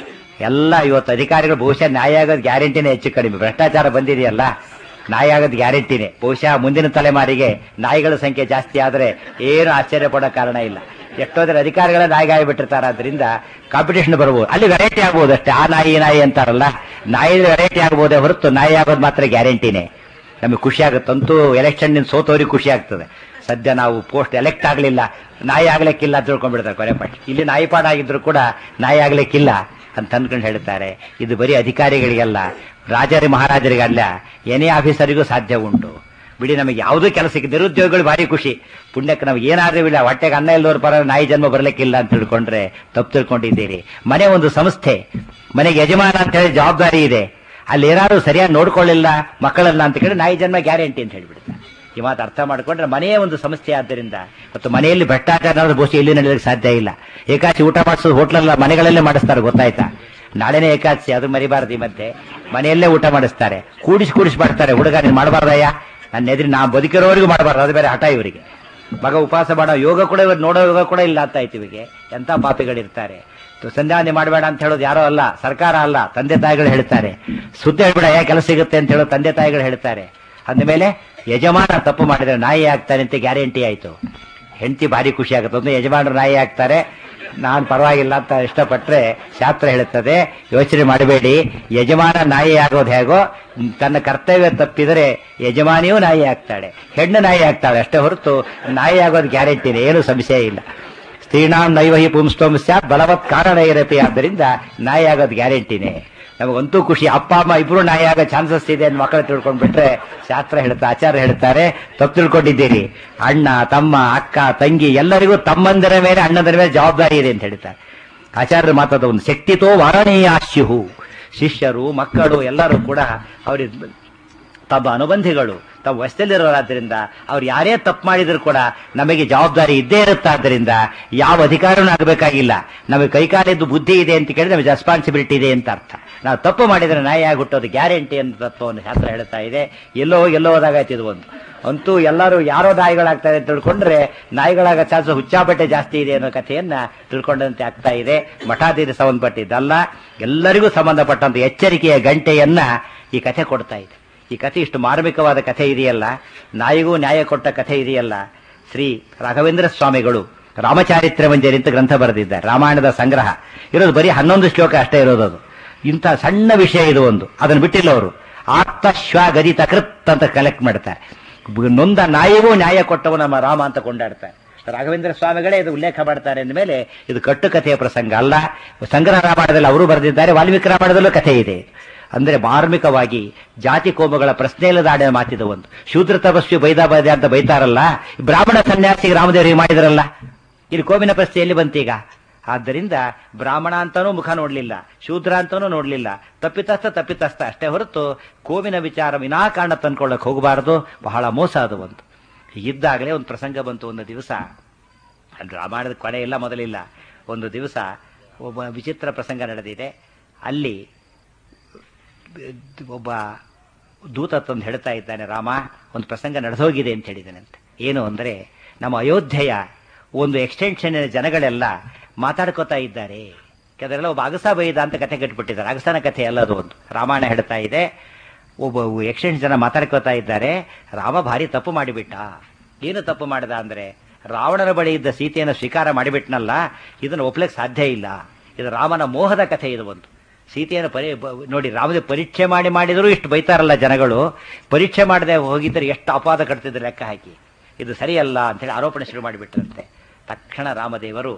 ಎಲ್ಲ ಇವತ್ತು ಅಧಿಕಾರಿಗಳು ಬಹುಶಃ ನಾಯಿ ಆಗೋದು ಗ್ಯಾರಂಟಿನೇ ಹೆಚ್ಚು ಕಡಿಮೆ. ಭ್ರಷ್ಟಾಚಾರ ಬಂದಿದೆಯಲ್ಲ, ನಾಯಿ ಆಗೋದು ಗ್ಯಾರಂಟಿನೇ. ಬಹುಶಃ ಮುಂದಿನ ತಲೆಮಾರಿಗೆ ನಾಯಿಗಳ ಸಂಖ್ಯೆ ಜಾಸ್ತಿ ಆದ್ರೆ ಏನು ಆಶ್ಚರ್ಯ ಪಡೋ ಕಾರಣ ಇಲ್ಲ. ಎಷ್ಟೋದ್ರೆ ಅಧಿಕಾರಿಗಳ ನಾಯಿಗೆ ಆಗಿಬಿಟ್ಟಿರ್ತಾರೆ, ಅದರಿಂದ ಕಾಂಪಿಟೇಷನ್ ಬರ್ಬೋದು, ಅಲ್ಲಿ ವೆರೈಟಿ ಆಗ್ಬೋದು ಅಷ್ಟೇ. ಆ ನಾಯಿ ಅಂತಾರಲ್ಲ, ನಾಯಿ ವೆರೈಟಿ ಆಗ್ಬೋದೇ ಹೊರತು ನಾಯಿ ಆಗೋದು ಮಾತ್ರ ಗ್ಯಾರಂಟಿನೇ. ನಮಗೆ ಖುಷಿ ಆಗುತ್ತಂತೂ ಎಲೆಕ್ಷನ್ ಸೋತೋರಿಗೆ ಖುಷಿ ಆಗ್ತದೆ. ಸದ್ಯ ನಾವು ಪೋಸ್ಟ್ ಎಲೆಕ್ಟ್ ಆಗ್ಲಿಲ್ಲ, ನಾಯಿ ಆಗ್ಲಿಕ್ಕಿಲ್ಲ ಅಂತ ತಿಳ್ಕೊಂಡ್ಬಿಡ್ತಾರೆ ಕೊನೆ ಪಕ್ಷ. ಇಲ್ಲಿ ನಾಯಿ ಪಾಡಾಗಿದ್ರು ಕೂಡ ನಾಯಿ ಆಗ್ಲಿಕ್ಕಿಲ್ಲ ಅಂತ ಅನ್ಕೊಂಡು ಹೇಳ್ತಾರೆ. ಇದು ಬರೀ ಅಧಿಕಾರಿಗಳಿಗೆಲ್ಲ, ರಾಜರಿ ಮಹಾರಾಜರಿಗಲ್ಲ, ಏನೇ ಆಫೀಸರಿಗೂ ಸಾಧ್ಯ ಉಂಟು. ಬಿಡಿ, ನಮಗೆ ಯಾವುದೂ ಕೆಲಸಕ್ಕೆ ನಿರುದ್ಯೋಗಿಗಳು ಭಾರಿ ಖುಷಿ. ಪುಣ್ಯಕ್ಕೆ ನಮ್ಗೆ ಏನಾದ್ರೂ ಇಲ್ಲ, ಹೊಟ್ಟೆಗೆ ಅನ್ನ ಇಲ್ಲದವ್ರ ಪರ ನಾಯಿ ಜನ್ಮ ಬರ್ಲಿಕ್ಕಿಲ್ಲ ಅಂತ ತಿಳ್ಕೊಂಡ್ರೆ ತಪ್ಪು ತಿಳ್ಕೊಂಡಿದ್ದೀರಿ. ಮನೆ ಒಂದು ಸಂಸ್ಥೆ, ಮನೆಗೆ ಯಜಮಾನ ಅಂತ ಹೇಳಿ ಜವಾಬ್ದಾರಿ ಇದೆ. ಅಲ್ಲಿ ಏನಾದ್ರು ಸರಿಯಾಗಿ ನೋಡ್ಕೊಳ್ಳಿಲ್ಲ ಮಕ್ಕಳನ್ನ ಅಂತ ಕೇಳಿ ನಾಯಿ ಜನ್ಮ ಗ್ಯಾರಂಟಿ ಅಂತ ಹೇಳ್ಬಿಡ್ತಾರೆ. ಈ ಮಾತು ಅರ್ಥ ಮಾಡ್ಕೊಂಡ್ರೆ ಮನೆಯೇ ಒಂದು ಸಮಸ್ಯೆ. ಆದ್ದರಿಂದ ಮತ್ತು ಮನೆಯಲ್ಲಿ ಭ್ರಷ್ಟಾಚಾರ ಬಹುಶಃ ಎಲ್ಲಿ ನಡೆಯಲಿಕ್ಕೆ ಸಾಧ್ಯ ಇಲ್ಲ. ಏಕಾಚಿ ಊಟ ಮಾಡಿಸೋದು ಹೋಟ್ಲಲ್ಲ, ಮನೆಗಳಲ್ಲೇ ಮಾಡಿಸ್ತಾರೆ, ಗೊತ್ತಾಯ್ತಾ? ನಾಳೆನೇ ಏಕಾದಶಿ, ಅದು ಮರಿಬಾರದು. ಈ ಮಧ್ಯೆ ಮನೆಯಲ್ಲೇ ಊಟ ಮಾಡಿಸ್ತಾರೆ, ಕೂಡಿಸಿ ಮಾಡ್ತಾರೆ. ಹುಡುಗ ನೀನು ಮಾಡಬಾರ್ದಯ್ಯ, ನನ್ನ ಎದುರು ನಾ ಬದುಕಿರೋವರೆಗೂ ಮಾಡಬಾರ್ದು, ಅದು ಬೇರೆ ಹಠ ಇವರಿಗೆ. ಮಗ ಉಪವಾಸ ಮಾಡೋ ಯೋಗ ಕೂಡ ಇವರು ನೋಡೋ ಯೋಗ ಕೂಡ ಇಲ್ಲ ಅಂತ ಆಯ್ತು ಇವರಿಗೆ. ಎಂಥ ಪಾಪಿಗಳಿರ್ತಾರೆ. ಸಂಧ್ಯಾವಂದನೆ ಮಾಡಬೇಡ ಅಂತ ಹೇಳೋದು ಯಾರೋ ಅಲ್ಲ, ಸರ್ಕಾರ ಅಲ್ಲ, ತಂದೆ ತಾಯಿಗಳು ಹೇಳ್ತಾರೆ. ಸುದ್ದಿ ಹೇಳ್ಬೇಡ, ಯಾ ಕೆಲಸ ಸಿಗುತ್ತೆ ಅಂತ ಹೇಳೋ ತಂದೆ ತಾಯಿಗಳು ಹೇಳ್ತಾರೆ. ಅಂದಮೇಲೆ ಯಜಮಾನ ತಪ್ಪು ಮಾಡಿದ್ರೆ ನಾಯಿ ಆಗ್ತಾನೆ ಅಂತ ಗ್ಯಾರಂಟಿ ಆಯ್ತು. ಹೆಂಡತಿ ಭಾರಿ ಖುಷಿ ಆಗುತ್ತೆ. ಒಂದು ಯಜಮಾನರು ನಾಯಿ ಆಗ್ತಾರೆ, ನಾನು ಪರವಾಗಿಲ್ಲ ಅಂತ ಇಷ್ಟಪಟ್ರೆ ಶಾಸ್ತ್ರ ಹೇಳುತ್ತದೆ, ಯೋಚನೆ ಮಾಡಬೇಡಿ. ಯಜಮಾನ ನಾಯಿ ಆಗೋದು ಹೇಗೋ, ತನ್ನ ಕರ್ತವ್ಯ ತಪ್ಪಿದರೆ ಯಜಮಾನಿಯೂ ನಾಯಿ ಆಗ್ತಾಳೆ, ಹೆಣ್ಣು ನಾಯಿ ಆಗ್ತಾಳೆ ಅಷ್ಟೇ ಹೊರತು ನಾಯಿ ಆಗೋದು ಗ್ಯಾರಂಟಿನೇ, ಏನು ಸಂಶಯ ಇಲ್ಲ. ಸ್ತ್ರೀಣಾಂ ನೈವಹಿ ಪುಂಸ್ತೋಂ ಸ್ಯಾತ್ ಬಲವತ್ ಕಾರಣ ಇರತ್ತೆ. ಆದ್ದರಿಂದ ನಾಯಿ ಆಗೋದು ಗ್ಯಾರಂಟಿನೇ. ನಮಗಂತೂ ಖುಷಿ. ಅಪ್ಪ ಅಮ್ಮ ಇಬ್ರು ನಾಯಿ ಆಗೋ ಚಾನ್ಸಸ್ ಇದೆ ಅಂತ ಮಕ್ಕಳು ತಿಳ್ಕೊಂಡ್ಬಿಟ್ರೆ ಶಾಸ್ತ್ರ ಹೇಳ್ತಾರೆ, ಆಚಾರ್ಯ ಹೇಳ್ತಾರೆ, ತಪ್ಪು ತಿಳ್ಕೊಂಡಿದ್ದೀರಿ. ಅಣ್ಣ ತಮ್ಮ ಅಕ್ಕ ತಂಗಿ ಎಲ್ಲರಿಗೂ ತಮ್ಮಂದರ ಮೇಲೆ ಅಣ್ಣಂದರ ಮೇಲೆ ಜವಾಬ್ದಾರಿ ಇದೆ ಅಂತ ಹೇಳ್ತಾರೆ ಆಚಾರ್ಯರು. ಮಾತಾದ ಒಂದು ಶಕ್ತಿತೋ ವಾರಣೀಯಾಶ್ಯು. ಶಿಷ್ಯರು ಮಕ್ಕಳು ಎಲ್ಲರೂ ಕೂಡ ಅವರಿಗೆ ತಮ್ಮ ಅನುಬಂಧಿಗಳು, ತಾವು ವಯಸ್ಸಲ್ಲಿರೋರಾದ್ರಿಂದ ಅವ್ರು ಯಾರೇ ತಪ್ಪು ಮಾಡಿದ್ರು ಕೂಡ ನಮಗೆ ಜವಾಬ್ದಾರಿ ಇದ್ದೇ ಇರುತ್ತಾದ್ರಿಂದ ಯಾವ ಅಧಿಕಾರನೂ ಆಗಬೇಕಾಗಿಲ್ಲ. ನಮಗೆ ಕೈಕಾಲಿದ್ದು ಬುದ್ಧಿ ಇದೆ ಅಂತ ಕೇಳಿದ್ರೆ ನಮಗೆ ರೆಸ್ಪಾನ್ಸಿಬಿಲಿಟಿ ಇದೆ ಅಂತ ಅರ್ಥ. ನಾವು ತಪ್ಪು ಮಾಡಿದ್ರೆ ನಾಯಿ ಹುಟ್ಟೋದು ಗ್ಯಾರಂಟಿ ಅಂತ ತತ್ವವನ್ನು ಶಾಸ್ತ್ರ ಹೇಳ್ತಾ ಇದೆ. ಎಲ್ಲೋ ಹೋದಾಗಾಯ್ತು ಇದು ಒಂದು. ಅಂತೂ ಎಲ್ಲರೂ ಯಾರೋ ನಾಯಿಗಳಾಗ್ತಾರೆ ಅಂತ ತಿಳ್ಕೊಂಡ್ರೆ ನಾಯಿಗಳಾಗ ಚಾನ್ಸ್ ಹುಚ್ಚಾಬಟ್ಟೆ ಜಾಸ್ತಿ ಇದೆ ಅನ್ನೋ ಕಥೆಯನ್ನ ತಿಳ್ಕೊಂಡಂತೆ ಆಗ್ತಾ ಇದೆ. ಮಠಾಧೀಶ ಸಂಬಂಧಪಟ್ಟಿದ್ದಲ್ಲ, ಎಲ್ಲರಿಗೂ ಸಂಬಂಧಪಟ್ಟಂತ ಎಚ್ಚರಿಕೆಯ ಗಂಟೆಯನ್ನ ಈ ಕಥೆ ಕೊಡ್ತಾ ಇದೆ. ಈ ಕಥೆ ಇಷ್ಟು ಮಾರ್ಮಿಕವಾದ ಕಥೆ ಇದೆಯಲ್ಲ, ನಾಯಿಗೂ ನ್ಯಾಯ ಕೊಟ್ಟ ಕಥೆ ಇದೆಯಲ್ಲ. ಶ್ರೀ ರಾಘವೇಂದ್ರ ಸ್ವಾಮಿಗಳು ರಾಮಚಾರಿತ್ರ ಮಂಜರಿ ಅಂತ ಗ್ರಂಥ ಬರೆದಿದ್ದಾರೆ. ರಾಮಾಯಣದ ಸಂಗ್ರಹ ಇರೋದು ಬರೀ 11 ಶ್ಲೋಕ ಅಷ್ಟೇ ಇರೋದು. ಅದು ಇಂಥ ಸಣ್ಣ ವಿಷಯ ಇದು ಒಂದು. ಅದನ್ನು ಬಿಟ್ಟಿಲ್ಲ ಅವರು. ಆತ್ಮಶ್ವ ಗದಿತ ಕೃತ್ ಅಂತ ಕಲೆಕ್ಟ್ ಮಾಡ್ತಾರೆ. ನೊಂದ ನಾಯಿಗೂ ನ್ಯಾಯ ಕೊಟ್ಟವು ನಮ್ಮ ರಾಮ ಅಂತ ಕೊಂಡಾಡ್ತಾರೆ. ರಾಘವೇಂದ್ರ ಸ್ವಾಮಿಗಳೇ ಇದು ಉಲ್ಲೇಖ ಮಾಡ್ತಾರೆ ಅಂದಮೇಲೆ ಇದು ಕಟ್ಟುಕಥೆಯ ಪ್ರಸಂಗ ಅಲ್ಲ. ಸಂಗ್ರಹ ರಾಮಾಯಣದಲ್ಲಿ ಅವರು ಬರೆದಿದ್ದಾರೆ, ವಾಲ್ಮೀಕಿ ರಾಮಾಯಣದಲ್ಲೂ ಕಥೆ ಇದೆ. ಅಂದ್ರೆ ಮಾರ್ಮಿಕವಾಗಿ ಜಾತಿ ಕೋಮಗಳ ಪ್ರಶ್ನೆ ಇಲ್ಲದ ಆಡಿನ ಮಾತಿದ ಒಂದು. ಶೂದ್ರ ತಪಸ್ವಿ ಬೈದ ಅಂತ ಬೈತಾರಲ್ಲ, ಬ್ರಾಹ್ಮಣ ಸನ್ಯಾಸಿಗೆ ರಾಮದೇವರಿಗೆ ಮಾಡಿದ್ರಲ್ಲ, ಇಲ್ಲಿ ಕೋಮಿನ ಪ್ರಶ್ನೆ ಎಲ್ಲಿ ಬಂತೀಗ? ಆದ್ದರಿಂದ ಬ್ರಾಹ್ಮಣ ಅಂತಾನೂ ಮುಖ ನೋಡ್ಲಿಲ್ಲ, ಶೂದ್ರ ಅಂತಾನೂ ನೋಡ್ಲಿಲ್ಲ, ತಪ್ಪಿತಸ್ಥ ಅಷ್ಟೇ ಹೊರತು ಕೋಮಿನ ವಿಚಾರ ವಿನಾಕಾರಣ ತಂದ್ಕೊಳ್ಳಕ್ ಹೋಗಬಾರದು. ಬಹಳ ಮೋಸ ಅದು ಒಂದು. ಹೀಗಿದ್ದಾಗಲೇ ಒಂದು ಪ್ರಸಂಗ ಬಂತು. ಒಂದು ದಿವಸ, ಅದು ರಾಮಾಯಣದ ಕೊನೆ ಇಲ್ಲ ಮೊದಲಿಲ್ಲ, ಒಂದು ದಿವಸ ಒಬ್ಬ ವಿಚಿತ್ರ ಪ್ರಸಂಗ ನಡೆದಿದೆ. ಅಲ್ಲಿ ಒಬ್ಬ ದೂತ ತಂದು ಹೇಳ್ತಾ ಇದ್ದಾನೆ, ರಾಮ ಒಂದು ಪ್ರಸಂಗ ನಡೆದೋಗಿದೆ ಅಂತ ಹೇಳಿದ್ದಾನಂತೆ. ಏನು ಅಂದರೆ, ನಮ್ಮ ಅಯೋಧ್ಯೆಯ ಒಂದು ಎಕ್ಸ್ಟೆನ್ಷನ್ ಜನಗಳೆಲ್ಲ ಮಾತಾಡ್ಕೋತಾ ಇದ್ದಾರೆ. ಅದರೆಲ್ಲ ಒಬ್ಬ ಅಗಸ ಬೈದ ಅಂತ ಕಥೆ ಕಟ್ಟಿಬಿಟ್ಟಿದ್ದಾರೆ. ಅಗಸನ ಕಥೆ ಅಲ್ಲ ಅದು ಒಂದು. ರಾಮಾಯಣ ಹೇಳ್ತಾ ಇದೆ, ಒಬ್ಬ ಎಕ್ಸ್ಟೆನ್ಷನ್ ಜನ ಮಾತಾಡ್ಕೋತಾ ಇದ್ದಾರೆ, ರಾಮ ಭಾರಿ ತಪ್ಪು ಮಾಡಿಬಿಟ್ಟ. ಏನು ತಪ್ಪು ಮಾಡಿದ ಅಂದ್ರೆ, ರಾವಣನ ಬಳಿ ಇದ್ದ ಸೀತೆಯನ್ನು ಸ್ವೀಕಾರ ಮಾಡಿಬಿಟ್ನಲ್ಲ, ಇದನ್ನು ಒಪ್ಲಿಕ್ಕೆ ಸಾಧ್ಯ ಇಲ್ಲ. ಇದು ರಾಮನ ಮೋಹದ ಕಥೆ. ಇದು ಒಂದು ಸೀತೆಯನ್ನು ನೋಡಿ, ರಾಮದೇವ ಪರೀಕ್ಷೆ ಮಾಡಿದರೂ ಇಷ್ಟು ಬೈತಾರಲ್ಲ ಜನಗಳು. ಪರೀಕ್ಷೆ ಮಾಡದೆ ಹೋಗಿದ್ದರೆ ಎಷ್ಟು ಅಪವಾದ ಕಟ್ತಿದ್ರು ಲೆಕ್ಕ ಹಾಕಿ. ಇದು ಸರಿಯಲ್ಲ ಅಂತೇಳಿ ಆರೋಪಣೆ ಶುರು ಮಾಡಿಬಿಟ್ರಂತೆ. ತಕ್ಷಣ ರಾಮದೇವರು